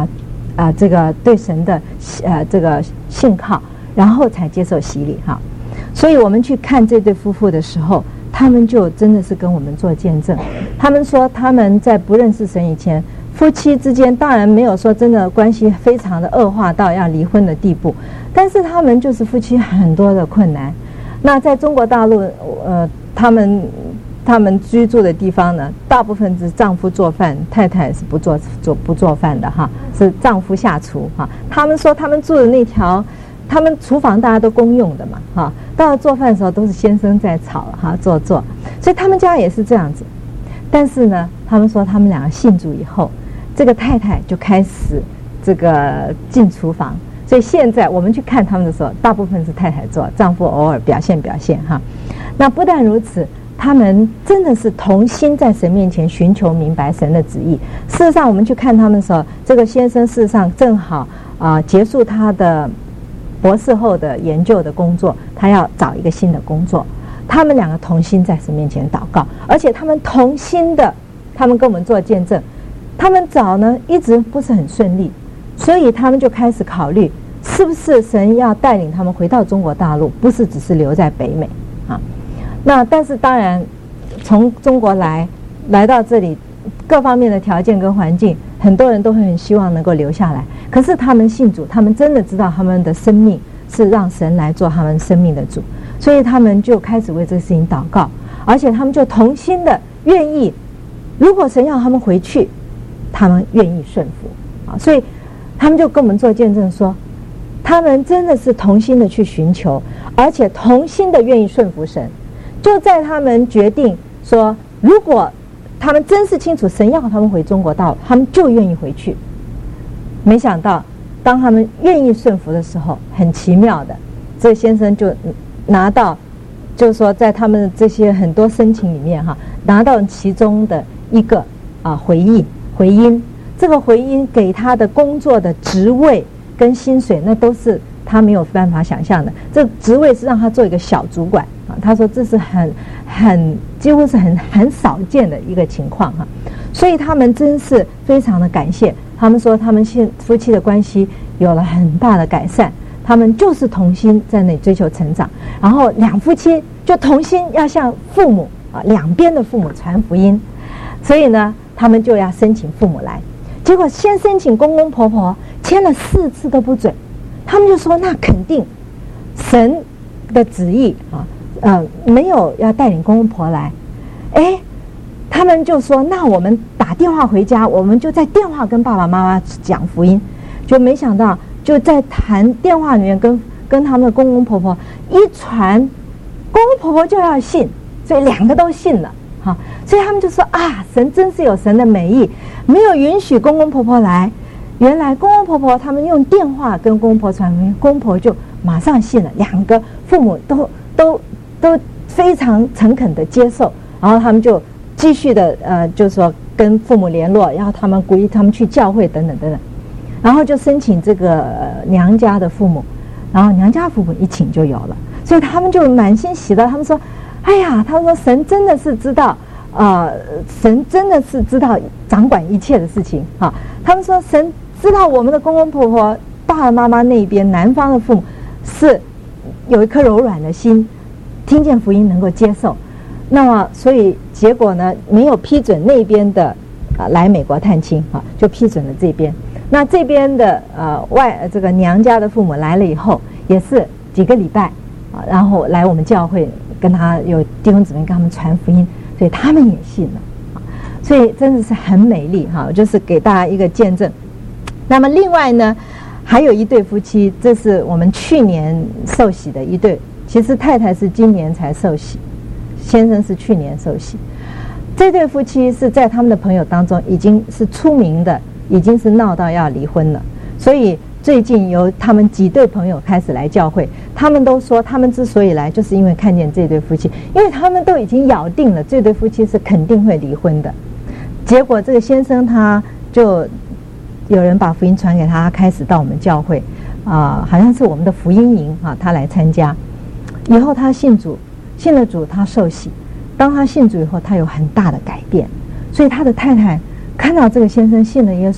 这个对神的这个信靠，然后才接受洗礼哈。所以我们去看这对夫妇的时候，他们就真的是跟我们做见证。他们说他们在不认识神以前，夫妻之间当然没有说真的关系非常的恶化到要离婚的地步，但是他们就是夫妻很多的困难。那在中国大陆，他们居住的地方呢，大部分是丈夫做饭，太太是不做饭的哈，是丈夫下厨哈。他们说他们住的那条，他们厨房大家都公用的嘛哈，到了做饭的时候都是先生在炒哈做，所以他们家也是这样子。但是呢，他们说他们两个信主以后，这个太太就开始这个进厨房，所以现在我们去看他们的时候，大部分是太太做，丈夫偶尔表现哈。那不但如此，他们真的是同心在神面前寻求明白神的旨意。事实上，我们去看他们的时候，这个先生事实上正好结束他的博士后的研究的工作，他要找一个新的工作。他们两个同心在神面前祷告，而且他们同心的，他们跟我们做见证。他们找呢一直不是很顺利，所以他们就开始考虑，是不是神要带领他们回到中国大陆，不是只是留在北美啊？那但是当然，从中国来到这里，各方面的条件跟环境，很多人都会很希望能够留下来。可是他们信主，他们真的知道他们的生命是让神来做他们生命的主，所以他们就开始为这个事情祷告，而且他们就同心的愿意，如果神要他们回去，他们愿意顺服啊。所以他们就跟我们做见证说，他们真的是同心的去寻求，而且同心的愿意顺服神。就在他们决定说，如果他们真是清楚神要他们回中国大陆，他们就愿意回去。没想到当他们愿意顺服的时候，很奇妙的，这先生就拿到，就是说在他们这些很多申请里面哈，拿到其中的一个回音。这个回音给他的工作的职位跟薪水，那都是他没有办法想象的。这职位是让他做一个小主管啊，他说这是很几乎是很少见的一个情况哈。所以他们真是非常的感谢。他们说他们夫妻的关系有了很大的改善，他们就是同心在那里追求成长，然后两夫妻就同心要向父母两边的父母传福音。所以呢，他们就要申请父母来，结果先申请公公婆婆，签了4次都不准。他们就说那肯定神的旨意没有要带领公公婆来。他们就说那我们打电话回家，我们就在电话跟爸爸妈妈讲福音。就没想到就在谈电话里面跟他们的公公婆婆一传，公公婆婆就要信，所以2个都信了。所以他们就说神真是有神的美意，没有允许公公婆婆来。原来公公婆婆他们用电话跟公婆传福音，公婆就马上信了，2个父母都非常诚恳的接受，然后他们就继续的就是说跟父母联络，然后他们鼓励他们去教会等等，然后就申请这个娘家的父母，然后娘家父母一请就有了，所以他们就满心喜乐。他们说他们说神真的是知道神真的是知道掌管一切的事情啊。他们说神知道我们的公公婆婆爸爸妈妈那边南方的父母是有一颗柔软的心，听见福音能够接受。那么所以结果呢，没有批准那边的来美国探亲就批准了这边。那这边的这个娘家的父母来了以后，也是几个礼拜然后来我们教会跟他有弟兄姊妹跟他们传福音，所以他们也信了。所以真的是很美丽就是给大家一个见证。那么另外呢，还有一对夫妻，这是我们去年受洗的一对，其实太太是今年才受洗，先生是去年受洗。这对夫妻是在他们的朋友当中已经是出名的，已经是闹到要离婚了。所以最近由他们几对朋友开始来教会，他们都说他们之所以来，就是因为看见这对夫妻，因为他们都已经咬定了这对夫妻是肯定会离婚的。结果这个先生他就有人把福音传给他，开始到我们教会好像是我们的福音营他来参加。以后他信主，信了主，他受洗。当他信主以后，他有很大的改变，所以他的太太看到这个先生信了耶稣，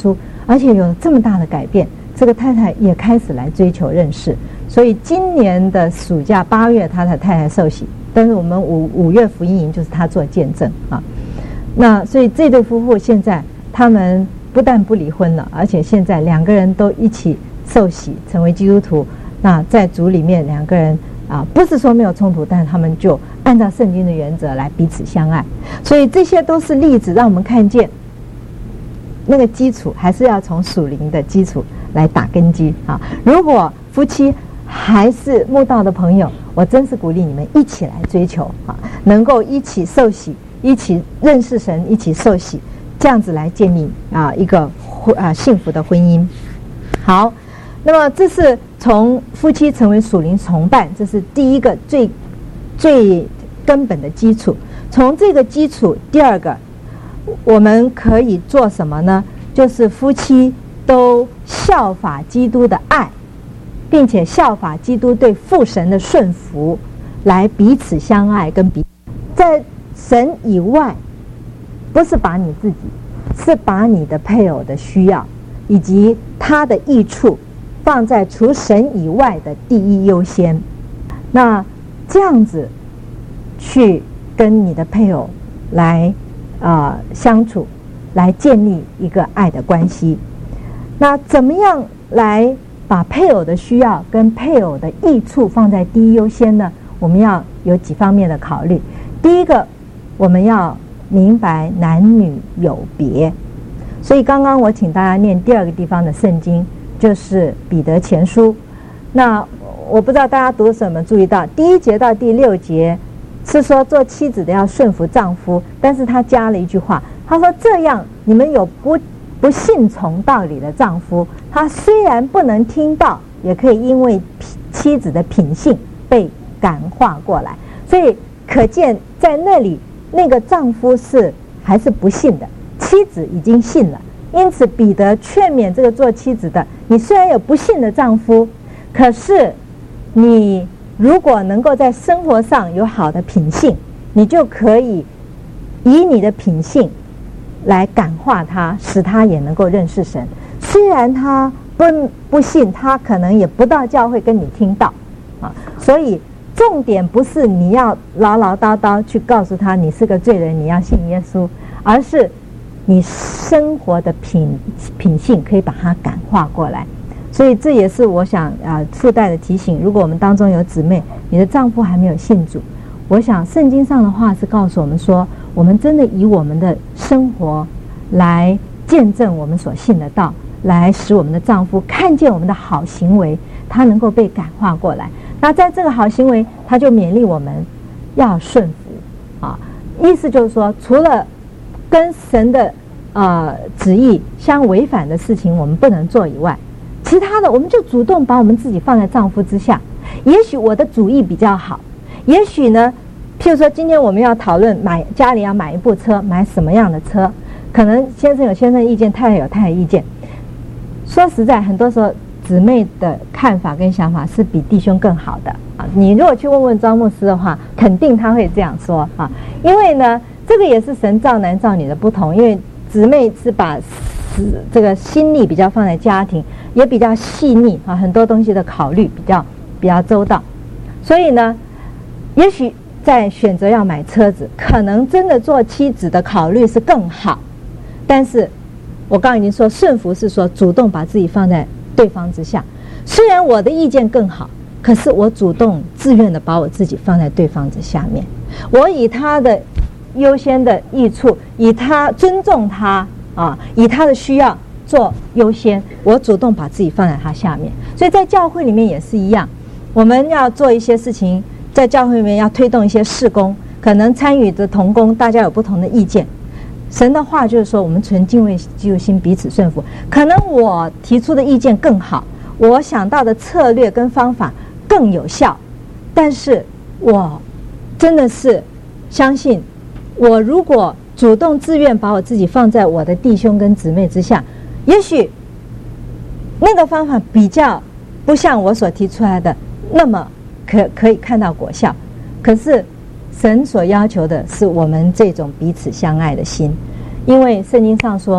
而且有这么大的改变，这个太太也开始来追求认识。所以今年的暑假8月，他的太太受洗，但是我们5月福音营就是他做见证啊。那所以这对夫妇现在他们不但不离婚了，而且现在2个人都一起受洗成为基督徒。那在主里面2个人不是说没有冲突，但是他们就按照圣经的原则来彼此相爱。所以这些都是例子，让我们看见那个基础还是要从属灵的基础来打根基啊。如果夫妻还是慕道的朋友，我真是鼓励你们一起来追求啊，能够一起受洗，一起认识神，一起受洗，这样子来建立一个幸福的婚姻。好，那么这是从夫妻成为属灵同伴，这是第一个最根本的基础。从这个基础，第二个我们可以做什么呢？就是夫妻都效法基督的爱，并且效法基督对父神的顺服，来彼此相爱，跟在神以外，不是把你自己，是把你的配偶的需要以及他的益处放在除神以外的第一优先。那这样子去跟你的配偶来相处，来建立一个爱的关系。那怎么样来把配偶的需要跟配偶的益处放在第一优先呢？我们要有几方面的考虑。第一个，我们要明白男女有别。所以刚刚我请大家念第2个地方的圣经，就是彼得前书。那我不知道大家读什么，注意到第1节到第6节是说做妻子的要顺服丈夫，但是他加了一句话，他说这样你们有不信从道理的丈夫，他虽然不能听道，也可以因为妻子的品性被感化过来。所以可见在那里那个丈夫还是不信的，妻子已经信了。因此彼得劝勉这个做妻子的，你虽然有不信的丈夫，可是你如果能够在生活上有好的品性，你就可以以你的品性来感化他，使他也能够认识神。虽然他不信，他可能也不到教会跟你听到所以重点不是你要唠唠叨叨去告诉他你是个罪人，你要信耶稣，而是你生活的品性可以把它感化过来。所以这也是我想附带的提醒，如果我们当中有姊妹，你的丈夫还没有信主，我想圣经上的话是告诉我们说，我们真的以我们的生活来见证我们所信的道，来使我们的丈夫看见我们的好行为，他能够被感化过来。那在这个好行为，他就勉励我们要顺服意思就是说，除了跟神的旨意相违反的事情我们不能做以外，其他的我们就主动把我们自己放在丈夫之下。也许我的主意比较好，也许呢，譬如说今天我们要讨论家里要买一部车，买什么样的车，可能先生有先生的意见，太太有太太意见。说实在，很多时候姊妹的看法跟想法是比弟兄更好的你如果去问问张牧师的话，肯定他会这样说因为呢，这个也是神造男造女的不同。因为姊妹是把这个心力比较放在家庭，也比较细腻很多东西的考虑比较周到。所以呢，也许在选择要买车子，可能真的做妻子的考虑是更好。但是我刚刚已经说，顺服是说主动把自己放在对方之下。虽然我的意见更好，可是我主动自愿的把我自己放在对方之下面，我以他的优先的益处，以他尊重他以他的需要做优先，我主动把自己放在他下面。所以在教会里面也是一样，我们要做一些事情，在教会里面要推动一些事工，可能参与的同工大家有不同的意见。神的话就是说，我们存敬畏基督心，彼此顺服。可能我提出的意见更好，我想到的策略跟方法更有效，但是我真的是相信，我如果主动自愿把我自己放在我的弟兄跟姊妹之下，也许那个方法比较不像我所提出来的那么可以看到果效。可是神所要求的是我们这种彼此相爱的心，因为圣经上说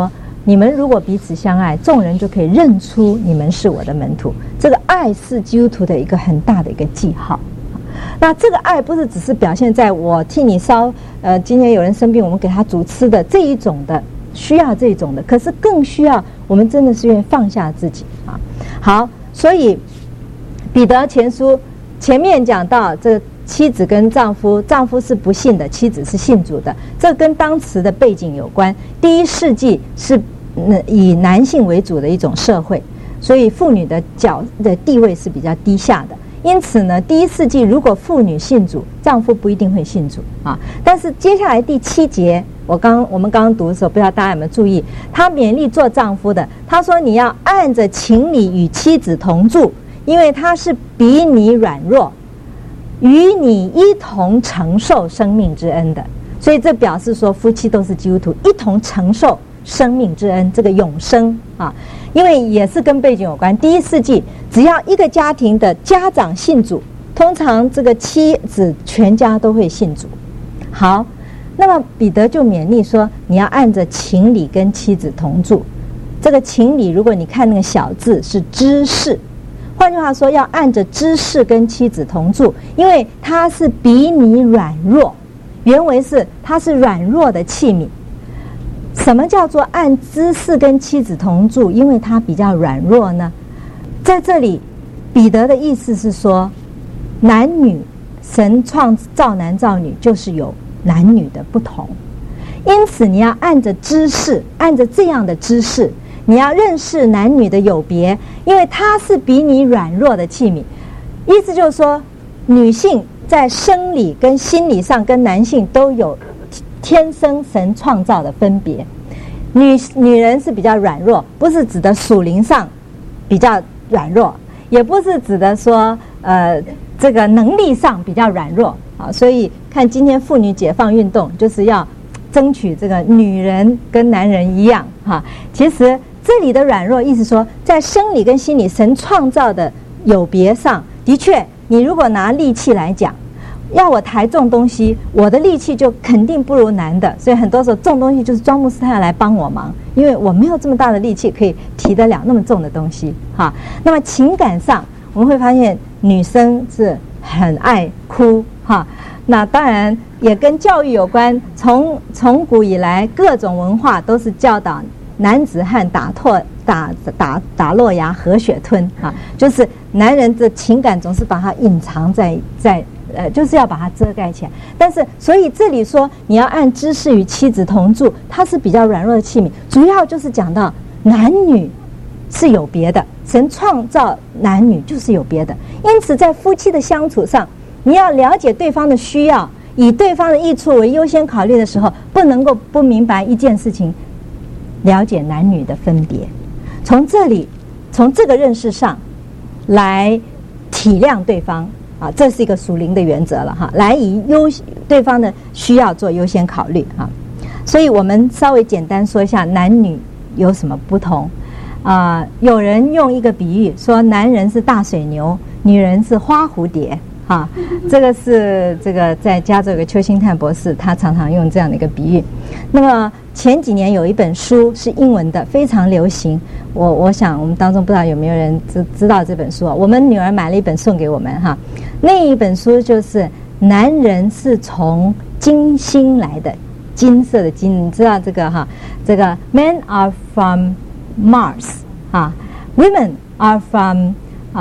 你们如果彼此相爱，众人就可以认出你们是我的门徒。这个爱是基督徒的一个很大的一个记号。那这个爱不是只是表现在我替你烧，今天有人生病，我们给他煮吃的这一种的，需要这种的，可是更需要我们真的是愿意放下自己啊。好，所以彼得前书前面讲到这妻子跟丈夫，丈夫是不信的，妻子是信主的，这跟当时的背景有关。第一世纪是以男性为主的一种社会，所以妇女的地位是比较低下的。因此呢，第一世纪如果妇女信主，丈夫不一定会信主啊。但是接下来第7节，我们刚刚读的时候，不知道大家有没有注意，他勉励做丈夫的，他说你要按着情理与妻子同住，因为他是比你软弱，与你一同承受生命之恩的。所以这表示说夫妻都是基督徒，一同承受生命之恩，这个永生啊，因为也是跟背景有关。第一世纪只要一个家庭的家长信主，通常这个妻子全家都会信主。好，那么彼得就勉励说，你要按着情理跟妻子同住。这个情理，如果你看那个小字是知识，换句话说，要按着知识跟妻子同住，因为他是比你软弱。原文是他是软弱的器皿。什么叫做按知识跟妻子同住？因为他比较软弱呢？在这里彼得的意思是说，男女神创造男造女就是有男女的不同，因此你要按着知识，按着这样的知识，你要认识男女的有别，因为他是比你软弱的器皿。意思就是说，女性在生理跟心理上跟男性都有天生神创造的分别。女人是比较软弱，不是指的属灵上比较软弱，也不是指的说这个能力上比较软弱啊。所以看今天妇女解放运动，就是要争取这个女人跟男人一样哈。其实这里的软弱意思说，在生理跟心理神创造的有别上，的确你如果拿力气来讲，要我抬重东西，我的力气就肯定不如男的，所以很多时候重东西就是庄牧师他要来帮我忙，因为我没有这么大的力气可以提得了那么重的东西哈。那么情感上我们会发现女生是很爱哭哈，那当然也跟教育有关，从古以来各种文化都是教导男子汉打落牙和血吞啊，就是男人的情感总是把它隐藏在就是要把它遮盖起来。但是所以这里说你要按知识与妻子同住，它是比较软弱的器皿，主要就是讲到男女是有别的，神创造男女就是有别的。因此在夫妻的相处上，你要了解对方的需要，以对方的益处为优先考虑的时候，不能够不明白一件事情，了解男女的分别。从这个认识上来体谅对方啊，这是一个属灵的原则了哈，来以对方的需要做优先考虑啊。所以我们稍微简单说一下男女有什么不同啊。有人用一个比喻说，男人是大水牛，女人是花蝴蝶啊。这个在加州有个邱星探博士，他常常用这样的一个比喻。那么前几年有一本书是英文的，非常流行。我想我们当中不知道有没有人知道这本书啊？我们女儿买了一本送给我们哈。那一本书就是男人是从金星来的，金色的金，你知道这个哈？这个 Men are from Mars 啊 ，Women are from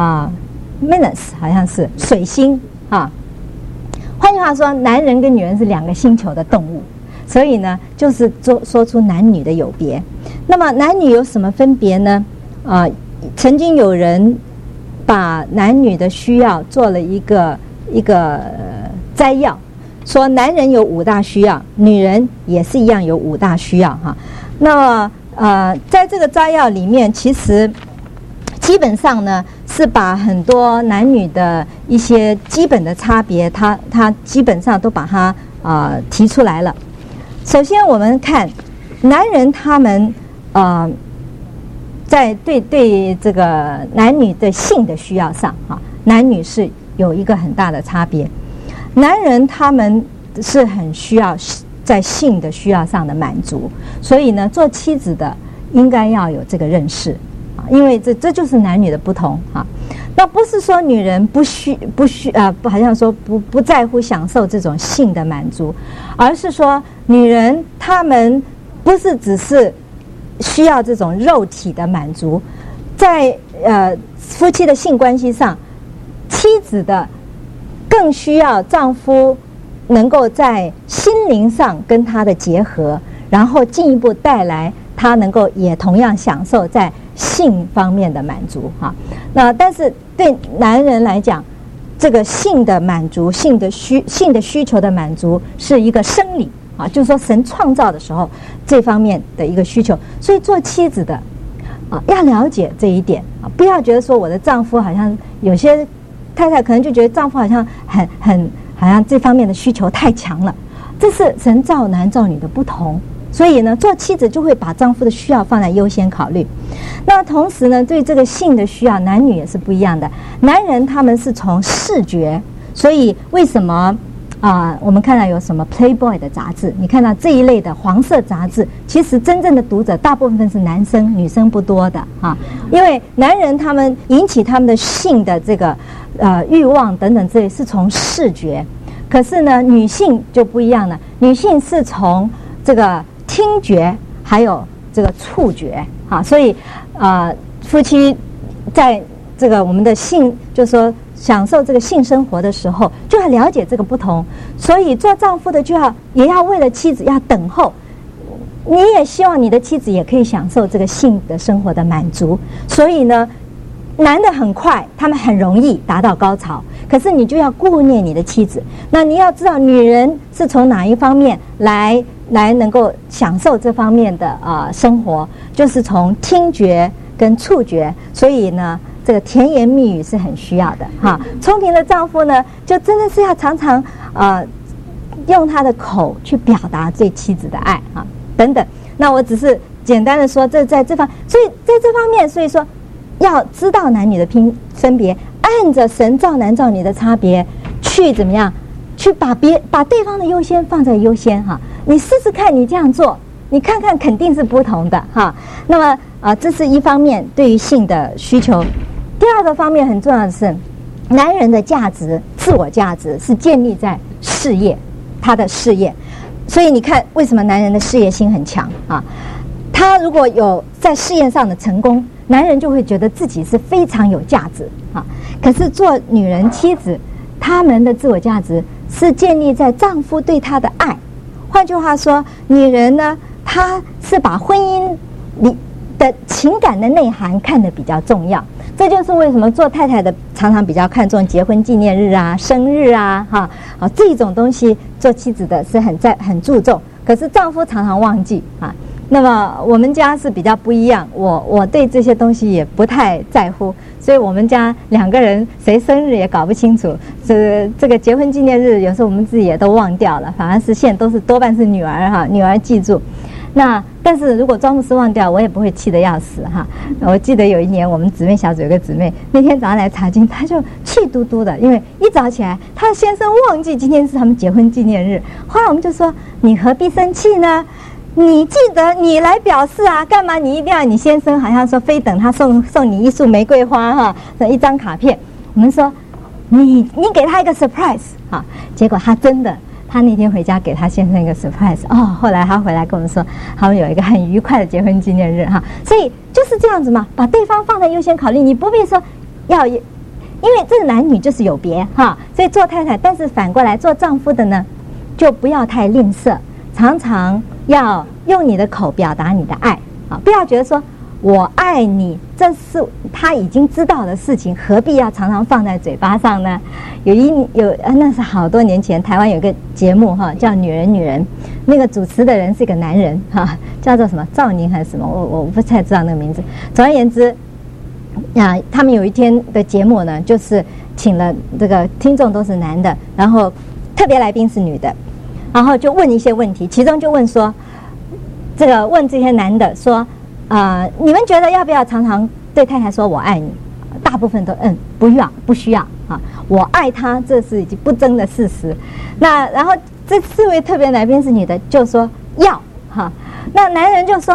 Venus 好像是水星啊。换句话说，男人跟女人是两个星球的动物。所以呢，就是说出男女的有别。那么男女有什么分别呢？曾经有人把男女的需要做了一个摘要，说男人有5大需要，女人也是一样有5大需要哈。那么在这个摘要里面，其实基本上呢是把很多男女的一些基本的差别，他基本上都把它提出来了。首先我们看男人他们在对这个男女的性的需要上男女是有一个很大的差别。男人他们是很需要在性的需要上的满足，所以呢做妻子的应该要有这个认识啊，因为这就是男女的不同啊。那不是说女人好像说不在乎享受这种性的满足，而是说女人她们不是只是需要这种肉体的满足，在夫妻的性关系上，妻子的更需要丈夫能够在心灵上跟他的结合，然后进一步带来他能够也同样享受在性方面的满足哈。那但是对男人来讲，这个性的满足、性的需求的满足是一个生理啊，就是说神创造的时候这方面的一个需求。所以做妻子的啊，要了解这一点啊，不要觉得说我的丈夫好像有些太太可能就觉得丈夫好像好像这方面的需求太强了，这是神造男造女的不同。所以呢，做妻子就会把丈夫的需要放在优先考虑。那同时呢，对这个性的需要，男女也是不一样的。男人他们是从视觉，所以为什么我们看到有什么 Playboy 的杂志，你看到这一类的黄色杂志，其实真正的读者大部分是男生，女生不多的啊。因为男人他们引起他们的性的这个欲望等等之类是从视觉，可是呢，女性就不一样了，女性是从这个听觉还有这个触觉啊，所以夫妻在这个我们的性，就是说享受这个性生活的时候，就要了解这个不同。所以做丈夫的也要为了妻子要等候，你也希望你的妻子也可以享受这个性的生活的满足。所以呢，男的很快，他们很容易达到高潮，可是你就要顾念你的妻子。那你要知道，女人是从哪一方面来能够享受这方面的生活，就是从听觉跟触觉。所以呢，这个甜言蜜语是很需要的哈。聪明的丈夫呢，就真的是要常常用他的口去表达对妻子的爱啊等等。那我只是简单的说，在这方，所以在这方面，所以说要知道男女的分别，按着神造男造女的差别去怎么样，去把对方的优先放在优先哈。你试试看，你这样做，你看看肯定是不同的哈。那么这是一方面对于性的需求。第二个方面很重要的是，男人的价值、自我价值是建立在事业，他的事业。所以你看，为什么男人的事业心很强啊？他如果有在事业上的成功，男人就会觉得自己是非常有价值啊。可是做女人妻子，他们的自我价值是建立在丈夫对她的爱。换句话说，女人呢，她是把婚姻里的情感的内涵看得比较重要。这就是为什么做太太的常常比较看重结婚纪念日啊、生日啊，这种东西，做妻子的是很注重。可是丈夫常常忘记啊。那么我们家是比较不一样，我对这些东西也不太在乎，所以我们家两个人谁生日也搞不清楚，这个结婚纪念日有时候我们自己也都忘掉了，反而是现在多半是女儿哈，女儿记住。那但是如果庄牧师忘掉，我也不会气得要死哈。我记得有一年我们姊妹小组有个姊妹，那天早上来查经，她就气嘟嘟的，因为一早起来她的先生忘记今天是他们结婚纪念日。后来我们就说，你何必生气呢？你记得你来表示啊，干嘛你一定要你先生好像说非等他送你一束玫瑰花哈，一张卡片。我们说你给他一个 surprise 哈，结果他那天回家给他先生一个 surprise 后来他回来跟我们说，他们有一个很愉快的结婚纪念日哈。所以就是这样子嘛，把对方放在优先考虑，你不必说因为这个男女就是有别哈。所以做太太，但是反过来做丈夫的呢，就不要太吝啬，常常要用你的口表达你的爱啊，不要觉得说我爱你，这是他已经知道的事情，何必要常常放在嘴巴上呢？那是好多年前，台湾有个节目哈，叫《女人女人》，那个主持的人是一个男人哈，叫做什么赵宁还是什么，我不太知道那个名字。总而言之，他们有一天的节目呢，就是请了这个听众都是男的，然后特别来宾是女的，然后就问一些问题，其中就问说，问这些男的说，你们觉得要不要常常对太太说我爱你？大部分都不需要啊，我爱他，这是已经不争的事实。那然后这4位特别来宾是女的，就说要哈。那男人就说，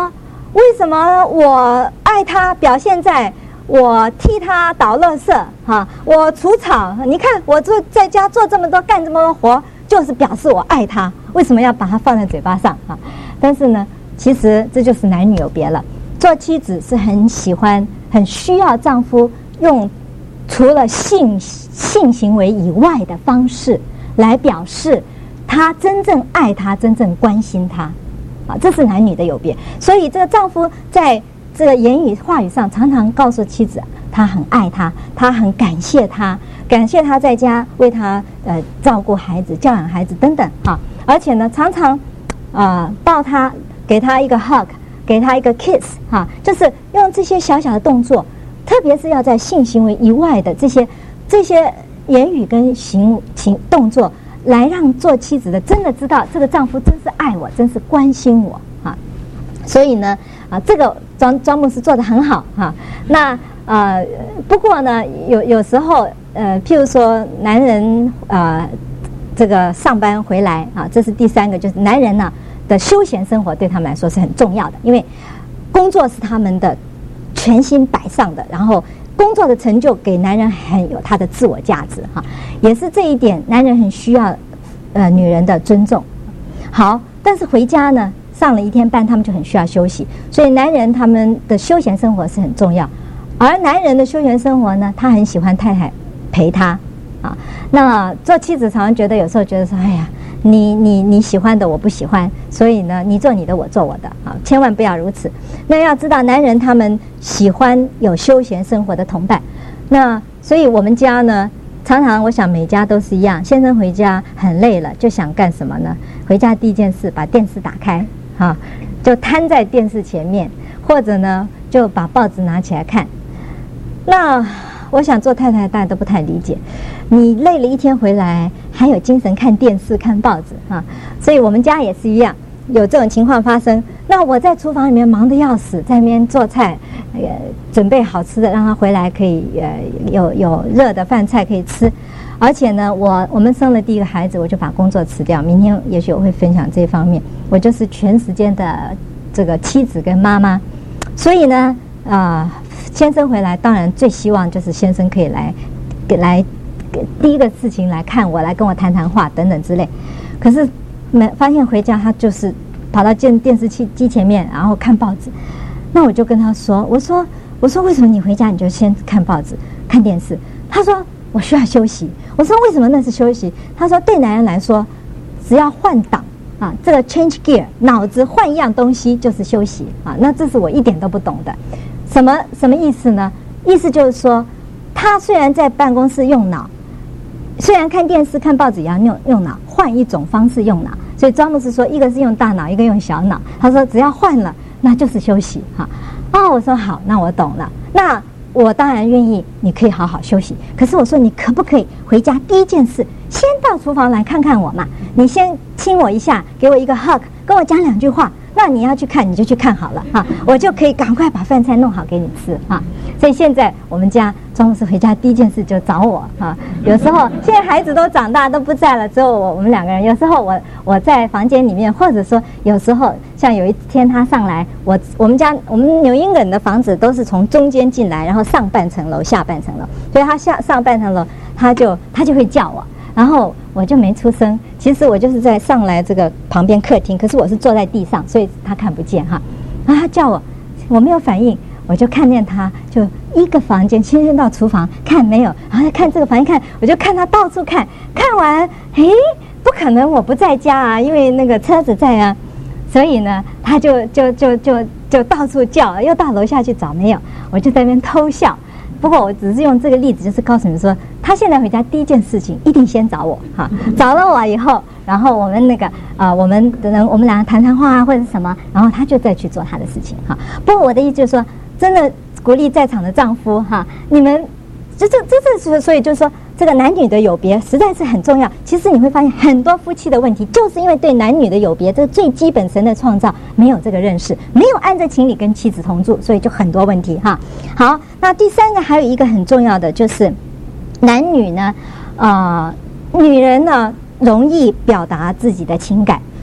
为什么我爱他表现在我替他倒垃圾我除草，你看我在家做这么多干这么多活，就是表示我爱他，为什么要把它放在嘴巴上但是呢，其实这就是男女有别了。做妻子是很喜欢很需要丈夫用除了性行为以外的方式来表示他真正爱他，真正关心他这是男女的有别。所以这个丈夫在这个言语话语上常常告诉妻子他很爱他，他很感谢他在家为他照顾孩子、教养孩子等等而且呢常常抱他，给他一个 hug， 给他一个 kiss 就是用这些小小的动作，特别是要在性行为以外的这些言语跟动作，来让做妻子的真的知道这个丈夫真是爱我，真是关心我所以呢这个庄牧师做得很好那不过呢有时候譬如说男人这个上班回来这是第三个，就是男人呢的休闲生活对他们来说是很重要的，因为工作是他们的全心摆上的，然后工作的成就给男人很有他的自我价值也是这一点男人很需要女人的尊重。好，但是回家呢上了一天班，他们就很需要休息，所以男人他们的休闲生活是很重要。而男人的休闲生活呢，他很喜欢太太陪他那做妻子常常觉得有时候觉得说，哎呀，你喜欢的我不喜欢，所以呢你做你的我做我的千万不要如此。那要知道男人他们喜欢有休闲生活的同伴。那所以我们家呢常常我想每家都是一样，先生回家很累了就想干什么呢？回家第一件事把电视打开就瘫在电视前面，或者呢就把报纸拿起来看。那我想做太太大家都不太理解，你累了一天回来还有精神看电视看报纸所以我们家也是一样有这种情况发生。那我在厨房里面忙得要死，在那边做菜准备好吃的，让他回来可以有热的饭菜可以吃。而且呢我们生了第一个孩子，我就把工作辞掉，明天也许我会分享这方面，我就是全时间的这个妻子跟妈妈。所以呢先生回来当然最希望就是先生可以来第一个事情来看我，来跟我谈谈话等等之类。可是发现回家他就是跑到电视机前面，然后看报纸。那我就跟他说，我说为什么你回家你就先看报纸看电视？他说我需要休息。我说为什么那是休息？他说对男人来说只要换挡这个 change gear 脑子换一样东西就是休息那这是我一点都不懂的。什么意思呢？意思就是说他虽然在办公室用脑，虽然看电视看报纸也要用脑，换一种方式用脑。所以庄牧师说一个是用大脑，一个用小脑。他说只要换了那就是休息我说好，那我懂了。那我当然愿意你可以好好休息，可是我说你可不可以回家第一件事先到厨房来看看我嘛，你先亲我一下，给我一个 hug， 跟我讲2句话，那你要去看你就去看好了我就可以赶快把饭菜弄好给你吃所以现在我们家庄牧师回家第一件事就找我有时候现在孩子都长大都不在了，只有我们2个人。有时候我在房间里面，或者说有时候像有一天他上来，我们纽英人的房子都是从中间进来，然后上半层楼下半层楼，所以他上半层楼他就会叫我，然后我就没出声。其实我就是在上来这个旁边客厅，可是我是坐在地上，所以他看不见然后他叫我没有反应，我就看见他就一个房间先到厨房看没有，然后看这个房间看，我就看他到处看完不可能我不在家因为那个车子在所以呢他就到处叫，又到楼下去找没有，我就在那边偷笑。不过我只是用这个例子就是告诉你说，他现在回家第一件事情一定先找我找了我以后，然后我们我们两个谈话或者什么，然后他就再去做他的事情不过我的意思就是说，真的鼓励在场的丈夫你们所以就是说这个男女的有别实在是很重要。其实你会发现很多夫妻的问题就是因为对男女的有别，这个最基本神的创造没有这个认识，没有按着情理跟妻子同住，所以就很多问题好，那第3个还有一个很重要的就是男女呢女人呢容易表达自己的情感，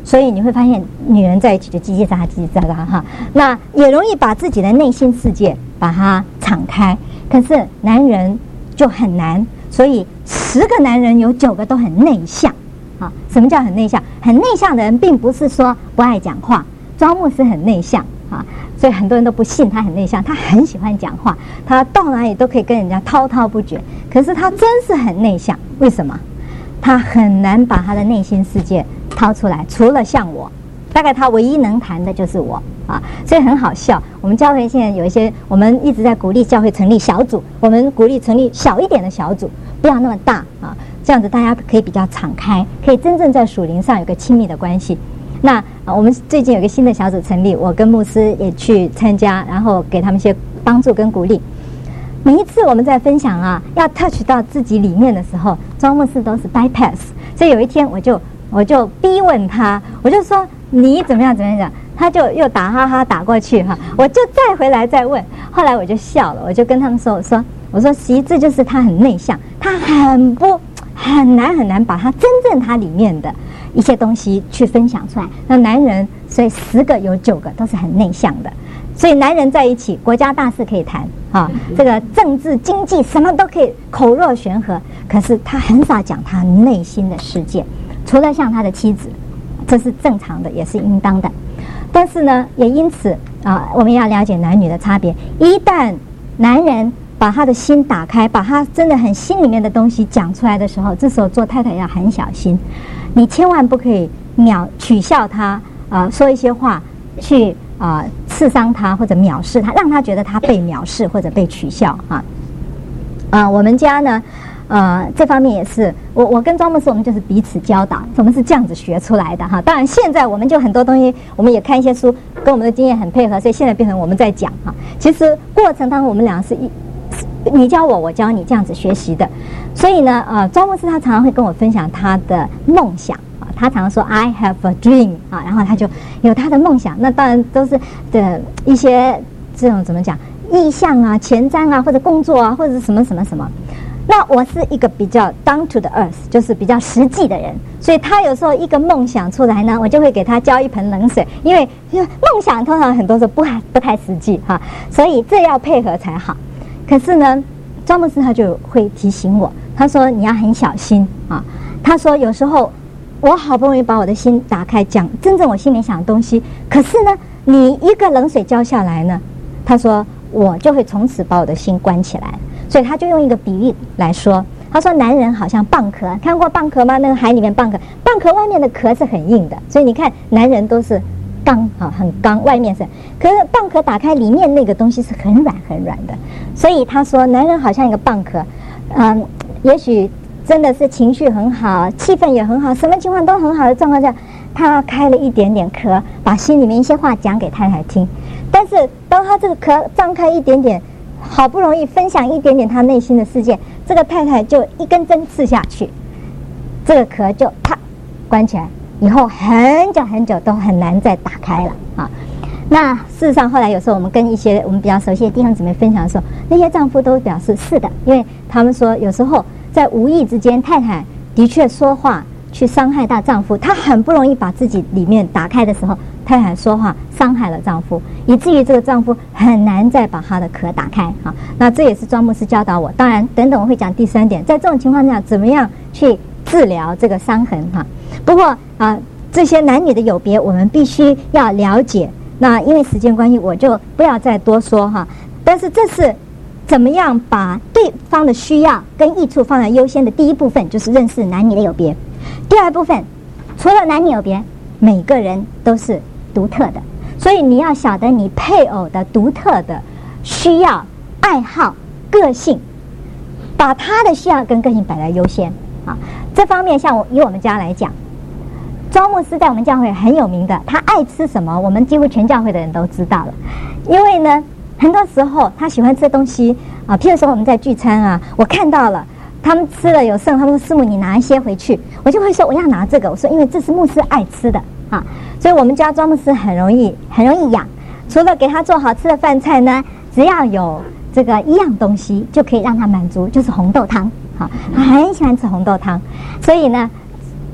所以你会发现女人在一起就叽叽喳喳叽叽喳喳哈，那也容易把自己的内心世界把它敞开，可是男人就很难，所以10个男人有9个都很内向啊。什么叫很内向？很内向的人并不是说不爱讲话，庄牧师很内向啊，所以很多人都不信他很内向，他很喜欢讲话，他到哪里都可以跟人家滔滔不绝，可是他真是很内向。为什么？他很难把他的内心世界掏出来，除了像我，大概他唯一能谈的就是我啊，所以很好笑。我们教会现在有一些，我们一直在鼓励教会成立小组，我们鼓励成立小一点的小组，不要那么大啊，这样子大家可以比较敞开，可以真正在属灵上有个亲密的关系。那我们最近有个新的小组成立，我跟牧师也去参加，然后给他们一些帮助跟鼓励。每一次我们在分享啊，要 touch 到自己里面的时候，庄牧师都是 bypass。所以有一天我就逼问他，我就说你怎么样怎么样，他就又打哈哈打过去哈，我就再回来再问。后来我就笑了，我就跟他们说，我说其实这就是他很内向，他很难把他真正他里面的一些东西去分享出来。那男人，所以10个有9个都是很内向的。所以男人在一起，国家大事可以谈啊，这个政治经济什么都可以口若悬河，可是他很少讲他内心的世界，除了像他的妻子，这是正常的，也是应当的。但是呢，也因此啊，我们要了解男女的差别。一旦男人把他的心打开，把他真的很心里面的东西讲出来的时候，这时候做太太要很小心，你千万不可以取笑他说一些话去刺伤他或者藐视他，让他觉得他被藐视或者被取笑我们家呢这方面也是我跟庄牧师我们就是彼此教导，我们是这样子学出来的哈。当然现在我们就很多东西我们也看一些书，跟我们的经验很配合，所以现在变成我们在讲哈。其实过程当中我们俩是你教我，我教你，这样子学习的。所以呢庄牧师他常常会跟我分享他的梦想他常说 I have a dream 然后他就有他的梦想，那当然都是的一些这种怎么讲意向前瞻或者工作或者是什么什么什么。那我是一个比较 down to the earth， 就是比较实际的人，所以他有时候一个梦想出来呢，我就会给他浇一盆冷水，因为梦想通常很多时候不太实际所以这要配合才好。可是呢庄牧师他就会提醒我，他说你要很小心他说有时候我好不容易把我的心打开，讲真正我心里想的东西，可是呢你一个冷水浇下来呢，他说我就会从此把我的心关起来。所以他就用一个比喻来说，他说男人好像蚌壳，看过蚌壳吗？那个海里面蚌壳外面的壳是很硬的，所以你看男人都是刚很刚，外面是，可是蚌壳打开里面那个东西是很软的。所以他说男人好像一个蚌壳也许真的是情绪很好，气氛也很好，什么情况都很好的状况下，他开了一点点壳，把心里面一些话讲给太太听。但是当他这个壳张开一点点，好不容易分享一点点他内心的世界，这个太太就一根针刺下去，这个壳就啪关起来，以后很久都很难再打开了那事实上后来有时候我们跟一些我们比较熟悉的弟兄姊妹分享的时候，那些丈夫都表示是的，因为他们说有时候在无意之间太太的确说话去伤害到丈夫，她很不容易把自己里面打开的时候，太太说话伤害了丈夫，以至于这个丈夫很难再把他的壳打开那这也是庄牧师教导我。当然等等我会讲第3点，在这种情况下怎么样去治疗这个伤痕不过这些男女的有别我们必须要了解，那因为时间关系我就不要再多说但是这是怎么样把对方的需要跟益处放在优先的第一部分，就是认识男女的有别。第2部分，除了男女有别，每个人都是独特的，所以你要晓得你配偶的独特的需要、爱好、个性，把他的需要跟个性摆在优先这方面像以我们家来讲，庄牧师在我们教会很有名的，他爱吃什么我们几乎全教会的人都知道了。因为呢很多时候他喜欢吃的东西譬如说我们在聚餐我看到了他们吃了有剩，他们说师母你拿一些回去，我就会说我要拿这个，我说因为这是牧师爱吃的所以我们家庄牧师很容易养，除了给他做好吃的饭菜呢，只要有这个一样东西就可以让他满足，就是红豆汤他很喜欢吃红豆汤。所以呢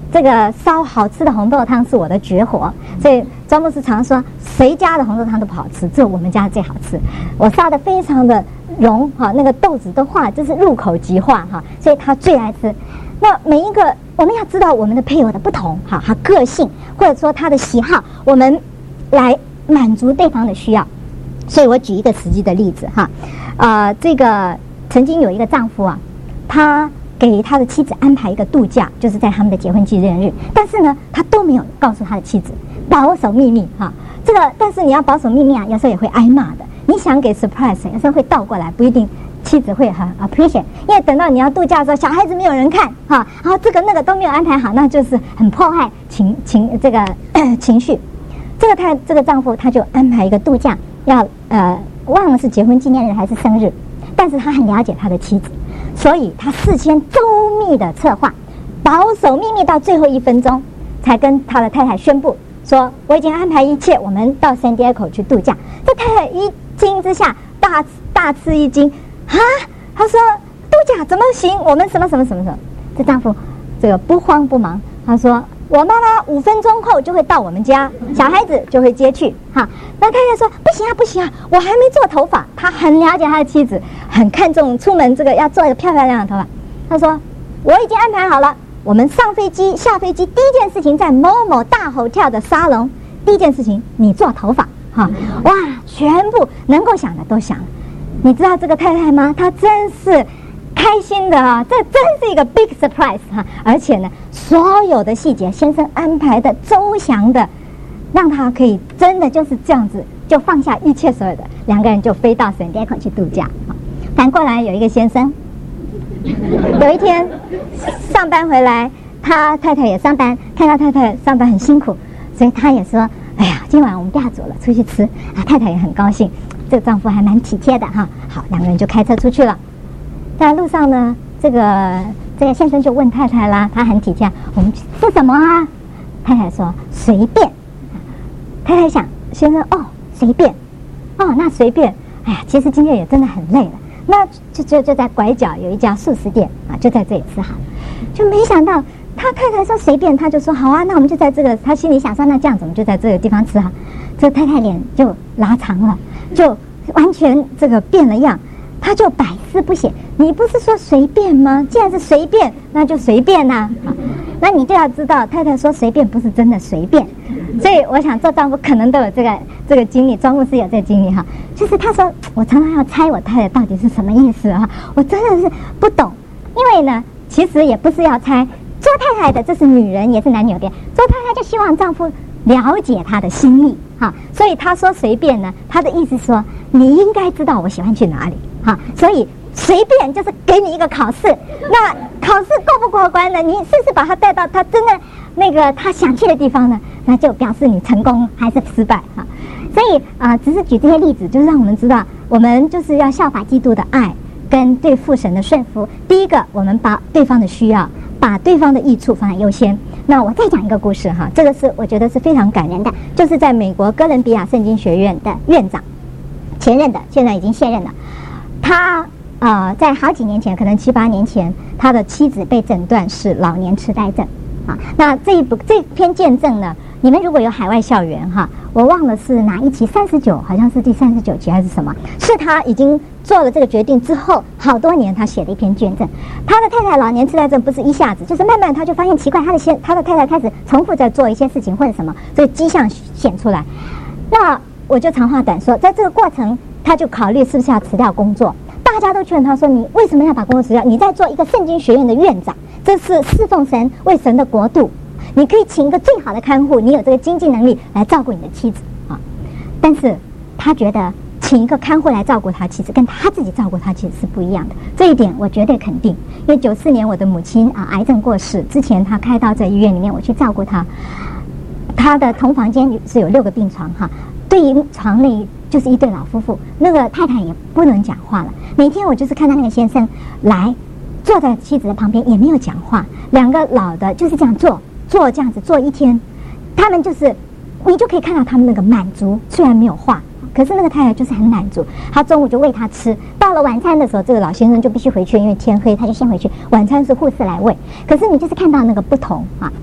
这个烧好吃的红豆汤是我的绝活，所以庄牧师常说，谁家的红豆汤都不好吃，只有我们家最好吃。我烧的非常的融哈，那个豆子都化，就是入口即化哈，所以他最爱吃。那每一个我们要知道我们的配偶的不同哈，他个性或者说他的喜好，我们来满足对方的需要。所以我举一个实际的例子哈，这个曾经有一个丈夫啊，他给他的妻子安排一个度假，就是在他们的结婚纪念日，但是呢，他都没有告诉他的妻子，保守秘密哈。这个，但是你要保守秘密啊，有时候也会挨骂的。你想给 surprise， 有时候会倒过来，不一定妻子会很 appreciate， 因为等到你要度假的时候，小孩子没有人看哈，然后这个那个都没有安排好，那就是很破坏情绪。这个丈夫他就安排一个度假，要忘了是结婚纪念日还是生日，但是他很了解他的妻子。所以他事先周密的策划，保守秘密到最后1分钟，才跟他的太太宣布说：“我已经安排一切，我们到 San Diego 去度假。”这太太一惊之下大吃一惊啊！他说：“度假怎么行？我们什么？”这丈夫这个不慌不忙，他说：“我妈妈5分钟后就会到我们家，小孩子就会接去。”哈，那太太说：“不行啊，我还没做头发。”他很了解他的妻子，很看重出门这个要做一个漂亮的头发。他说：“我已经安排好了，我们上飞机下飞机第一件事情在某某大hotel的沙龙，第一件事情你做头发。”哈，哇，全部能够想的都想了。你知道这个太太吗？她真是开心的啊！这真是一个 big surprise 哈！而且呢，所有的细节先生安排的周详的，让他可以真的就是这样子，就放下一切所有的，两个人就飞到 San Diego 去度假。反过来有一个先生，有一天上班回来，他太太也上班，看到太太上班很辛苦，所以他也说：“哎呀，今晚我们不要走了，出去吃啊！”太太也很高兴，这个丈夫还蛮体贴的哈。好，两个人就开车出去了。在路上呢，这个先生就问太太啦，他很体贴：“我们吃什么啊？”太太说：“随便。”太太想，先生随便，那随便。哎呀，其实今天也真的很累了，那就在拐角有一家素食店啊，就在这里吃好了。就没想到他太太说随便，他就说好啊，那我们就在这个，他心里想说那这样子我们就在这个地方吃哈。这个太太脸就拉长了，就完全这个变了样，他就百思不解。你不是说随便吗？既然是随便，那就随便呐。那你就要知道，太太说随便不是真的随便。所以我想做丈夫可能都有这个经历，庄牧师有这个经历哈。就是他说我常常要猜我太太到底是什么意思哈，我真的是不懂。因为呢，其实也不是要猜，做太太的这是女人，也是男女有别。做太太就希望丈夫了解她的心意哈，所以他说随便呢，他的意思说你应该知道我喜欢去哪里哈，所以随便就是给你一个考试，那考试过不过关呢？你是不是把他带到他真的那个他想去的地方呢？那就表示你成功还是失败哈。所以只是举这些例子，就是让我们知道，我们就是要效法基督的爱跟对父神的顺服。第一个，我们把对方的需要，把对方的益处放在优先。那我再讲一个故事哈，这个是我觉得是非常感人的，就是在美国哥伦比亚圣经学院的院长，前任的，现在已经现任了，他在好几年前，可能7、8年前，他的妻子被诊断是老年痴呆症啊。那这篇见证呢，你们如果有海外校园哈，我忘了是哪一期39，好像是第39期还是什么，是他已经做了这个决定之后好多年，他写了一篇见证。他的太太老年痴呆症不是一下子，就是慢慢他就发现奇怪，他的太太开始重复在做一些事情或者什么，所以迹象显出来。那我就长话短说，在这个过程，他就考虑是不是要辞掉工作。大家都劝他说：“你为什么要把工作辞掉？你在做一个圣经学院的院长，这是侍奉神，为神的国度。你可以请一个最好的看护，你有这个经济能力来照顾你的妻子啊。”但是他觉得请一个看护来照顾他妻子，跟他自己照顾他妻子是不一样的。这一点我绝对肯定，因为94年我的母亲癌症过世之前，他开刀在医院里面，我去照顾他。他的同房间是有6个病床哈，对于床内就是一对老夫妇，那个太太也不能讲话了。每天我就是看到那个先生来坐在妻子的旁边，也没有讲话。2个老的就是这样坐这样子坐一天，他们就是你就可以看到他们那个满足，虽然没有话，可是那个太太就是很满足。他中午就喂他吃，到了晚餐的时候，这个老先生就必须回去，因为天黑他就先回去。晚餐是护士来喂，可是你就是看到那个不同啊。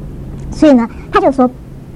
所以呢，他说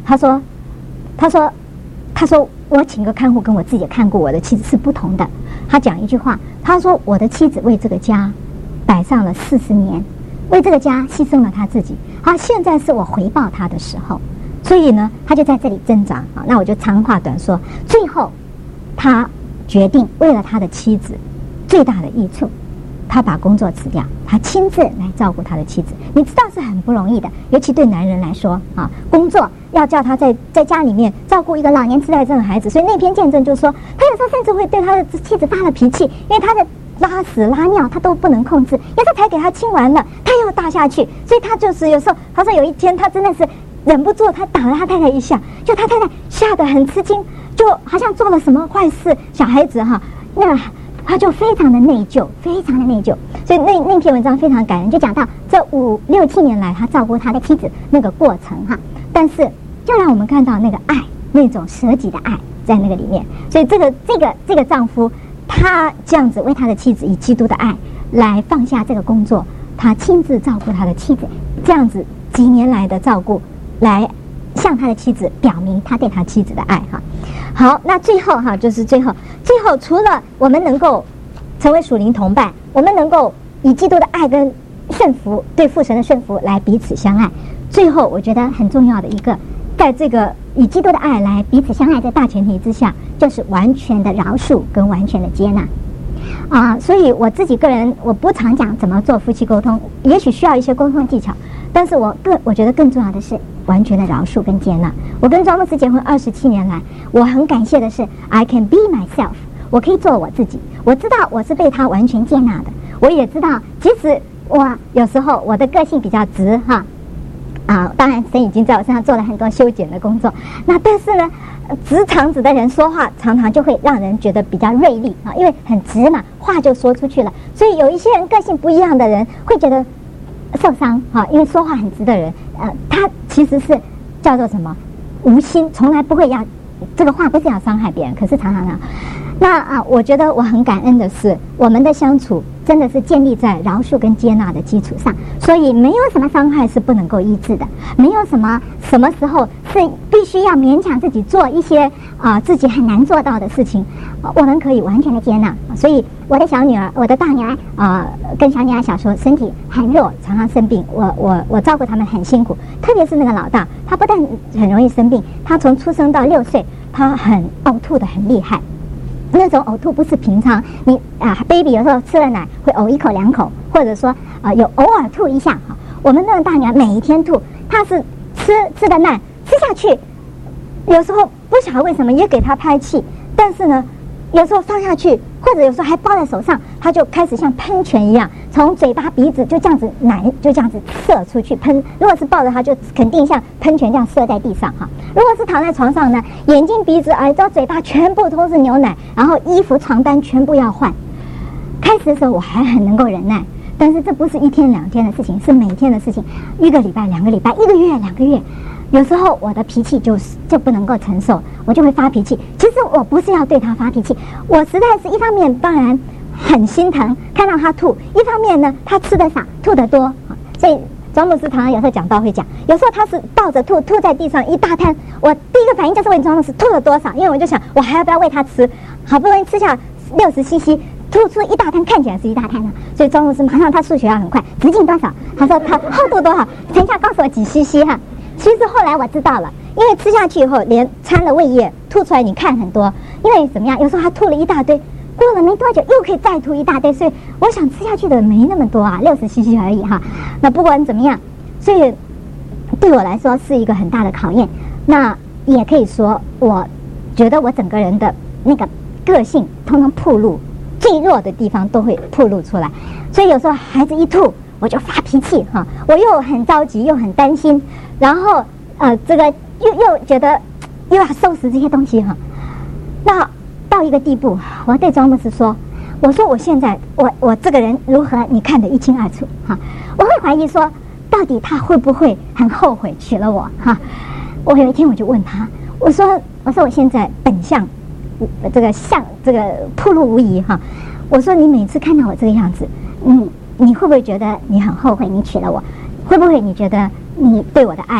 我请个看护跟我自己看顾我的妻子是不同的。他讲一句话，他说我的妻子为这个家摆上了40年，为这个家牺牲了他自己，现在是我回报他的时候。所以呢，他就在这里挣扎啊。那我就长话短说，最后他决定为了他的妻子最大的益处，他把工作辞掉，他亲自来照顾他的妻子。你知道是很不容易的，尤其对男人来说啊，工作要叫他在家里面照顾一个老年痴呆症的孩子。所以那篇见证就说，他有时候甚至会对他的妻子发了脾气，因为他的拉屎拉尿他都不能控制，有时候才给他清完了，他又大下去。所以他就是有时候，他说有一天他真的是忍不住，他打了他太太一下，就他太太吓得很吃惊，就好像做了什么坏事，小孩子那他就非常的内疚，非常的内疚。所以那篇文章非常感人，就讲到这5、6、7年来他照顾他的妻子那个过程但是就让我们看到那个爱，那种舍己的爱在那个里面。所以这个丈夫，他这样子为他的妻子以基督的爱来放下这个工作，他亲自照顾他的妻子，这样子几年来的照顾，来向他的妻子表明他对他妻子的爱好，那最后就是最后除了我们能够成为属灵同伴，我们能够以基督的爱跟顺服，对父神的顺服来彼此相爱。最后我觉得很重要的一个，在这个以基督的爱来彼此相爱的大前提之下，就是完全的饶恕跟完全的接纳所以我自己个人，我不常讲怎么做夫妻沟通，也许需要一些沟通技巧，但是我觉得更重要的是完全的饶恕跟接纳。我跟庄牧师结婚27年来，我很感谢的是 I can be myself， 我可以做我自己。我知道我是被他完全接纳的，我也知道即使我有时候我的个性比较直当然神已经在我身上做了很多修剪的工作。那但是呢，直肠子的人说话常常就会让人觉得比较锐利因为很直嘛，话就说出去了。所以有一些人个性不一样的人会觉得受伤因为说话很直的人他其实是叫做什么无心，从来不会要这个话不是要伤害别人，可是常常那我觉得我很感恩的是，我们的相处真的是建立在饶恕跟接纳的基础上，所以没有什么伤害是不能够医治的，没有什么时候是必须要勉强自己做一些自己很难做到的事情，我们可以完全的接纳。所以我的小女儿，我的大女儿跟小女儿小时候身体很弱，常常生病，我照顾他们很辛苦，特别是那个老大，他不但很容易生病，他从出生到6岁，他很呕吐的很厉害。那种呕吐不是平常你baby 有时候吃了奶会呕1口2口，或者说有偶尔吐一下我们那个大女儿每一天吐，她是吃的慢，吃下去有时候不晓得为什么也给她拍气，但是呢有时候放下去，或者有时候还抱在手上，她就开始像喷泉一样，从嘴巴鼻子就这样子奶就这样子射出去喷。如果是抱着她，就肯定像喷泉这样射在地上如果是躺在床上呢，眼睛鼻子耳朵嘴巴全部都是牛奶，然后衣服床单全部要换。开始的时候我还很能够忍耐，但是这不是1天2天的事情，是每天的事情，1个礼拜2个礼拜1个月2个月。有时候我的脾气就不能够承受，我就会发脾气。其实我不是要对他发脾气，我实在是一方面当然很心疼看到他吐，一方面呢他吃的少吐得多所以庄牧师常常有时候讲道会讲，有时候他是抱着吐在地上一大滩，我第一个反应就是问庄牧师吐了多少，因为我就想我还要不要喂他吃，好不容易吃下60 cc， 吐出一大滩，看起来是一大滩所以庄牧师马上他数学要很快，直径多少，他说他厚度多少，等一下告诉我几 cc 其实后来我知道了，因为吃下去以后连掺了胃液吐出来你看很多，因为怎么样，有时候他吐了一大堆，过了没多久又可以再吐一大堆，所以我想吃下去的没那么多60 cc 而已那不管怎么样，所以对我来说是一个很大的考验。那也可以说我觉得我整个人的那个个性通通暴露，最弱的地方都会暴露出来，所以有时候孩子一吐我就发脾气我又很着急又很担心，然后这个又觉得又要收拾这些东西那到一个地步，我对庄牧师说，我说我现在我这个人如何你看得一清二楚我会怀疑说到底他会不会很后悔娶了我我有一天我就问他，我说我现在本相这个暴露无遗我说你每次看到我这个样子，你会不会觉得你很后悔你娶了我？会不会你觉得你对我的爱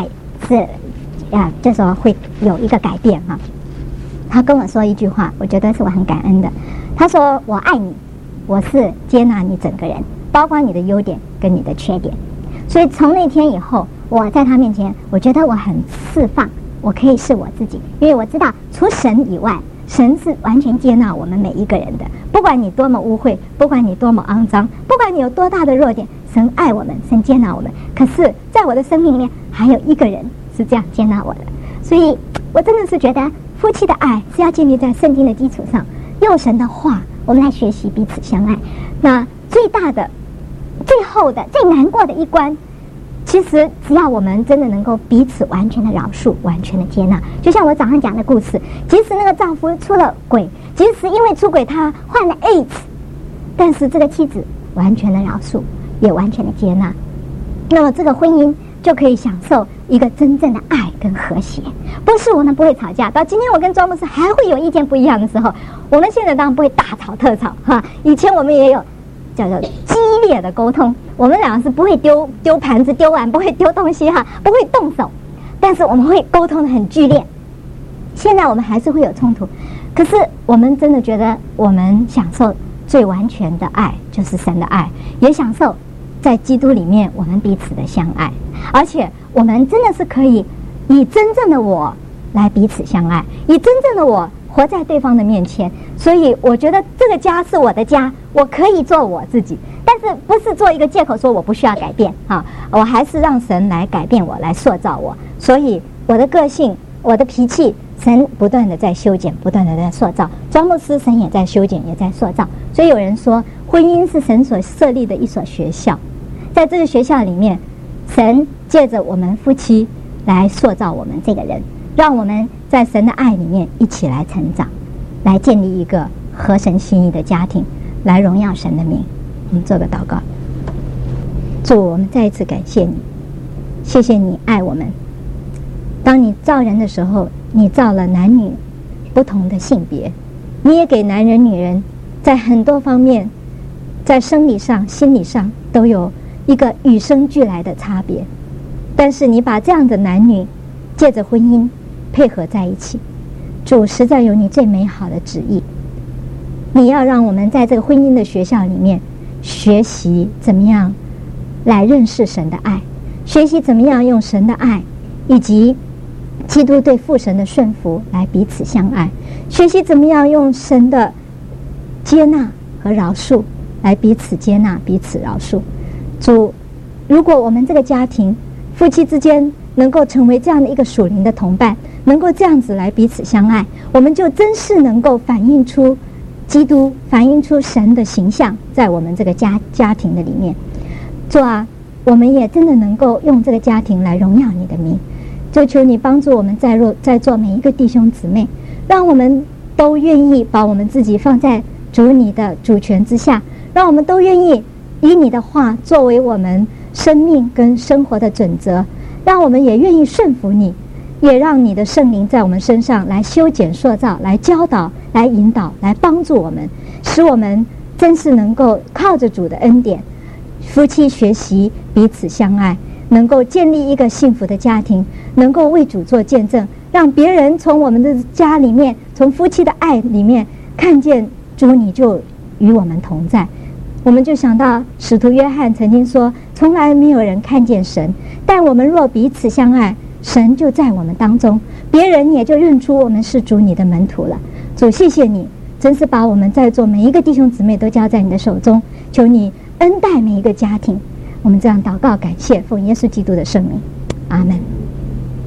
是这时候会有一个改变哈。他跟我说一句话，我觉得是我很感恩的。他说：“我爱你，我是接纳你整个人，包括你的优点跟你的缺点。”所以从那天以后，我在他面前，我觉得我很释放，我可以是我自己，因为我知道除神以外，神是完全接纳我们每一个人的，不管你多么污秽，不管你多么肮脏，不管你有多大的弱点，神爱我们，神接纳我们。可是在我的生命里面，还有一个人是这样接纳我的，所以我真的是觉得夫妻的爱是要建立在圣经的基础上，用神的话，我们来学习彼此相爱。那最大的、最后的、最难过的一关，其实只要我们真的能够彼此完全的饶恕，完全的接纳，就像我早上讲的故事，即使那个丈夫出了轨，即使因为出轨他患了 AIDS， 但是这个妻子完全的饶恕，也完全的接纳，那么这个婚姻就可以享受一个真正的爱跟和谐。不是我们不会吵架，到今天我跟庄牧师还会有意见不一样的时候，我们现在当然不会大吵特吵哈，以前我们也有叫做激烈的沟通，我们两个是不会丢盘子丢碗，不会丢东西哈，不会动手，但是我们会沟通的很剧烈。现在我们还是会有冲突，可是我们真的觉得我们享受最完全的爱，就是神的爱，也享受在基督里面我们彼此的相爱，而且我们真的是可以以真正的我来彼此相爱，以真正的我活在对方的面前。所以我觉得这个家是我的家，我可以做我自己，但是不是做一个借口说我不需要改变啊，我还是让神来改变我，来塑造我。所以我的个性，我的脾气，神不断的在修剪，不断的在塑造。庄牧师神也在修剪，也在塑造。所以有人说，婚姻是神所设立的一所学校，在这个学校里面，神借着我们夫妻来塑造我们这个人，让我们在神的爱里面一起来成长，来建立一个合神心意的家庭，来荣耀神的名。我们做个祷告。主，我们再一次感谢你，谢谢你爱我们。当你造人的时候，你造了男女不同的性别，你也给男人女人在很多方面，在生理上心理上都有一个与生俱来的差别，但是你把这样的男女借着婚姻配合在一起。主，实在有你最美好的旨意，你要让我们在这个婚姻的学校里面学习怎么样来认识神的爱，学习怎么样用神的爱以及基督对父神的顺服来彼此相爱，学习怎么样用神的接纳和饶恕来彼此接纳，彼此饶恕。主，如果我们这个家庭夫妻之间能够成为这样的一个属灵的同伴，能够这样子来彼此相爱，我们就真是能够反映出基督，反映出神的形象在我们这个家庭的里面。主啊，我们也真的能够用这个家庭来荣耀你的名。就求你帮助我们在座每一个弟兄姊妹，让我们都愿意把我们自己放在主你的主权之下，让我们都愿意以你的话作为我们生命跟生活的准则，让我们也愿意顺服你，也让你的圣灵在我们身上来修剪塑造，来教导，来引导，来帮助我们，使我们真是能够靠着主的恩典，夫妻学习彼此相爱，能够建立一个幸福的家庭，能够为主做见证，让别人从我们的家里面，从夫妻的爱里面看见主你就与我们同在。我们就想到使徒约翰曾经说，从来没有人看见神，但我们若彼此相爱，神就在我们当中，别人也就认出我们是主你的门徒了。主，谢谢你，真是把我们在座每一个弟兄姊妹都交在你的手中，求你恩待每一个家庭。我们这样祷告感谢，奉耶稣基督的圣名，阿们。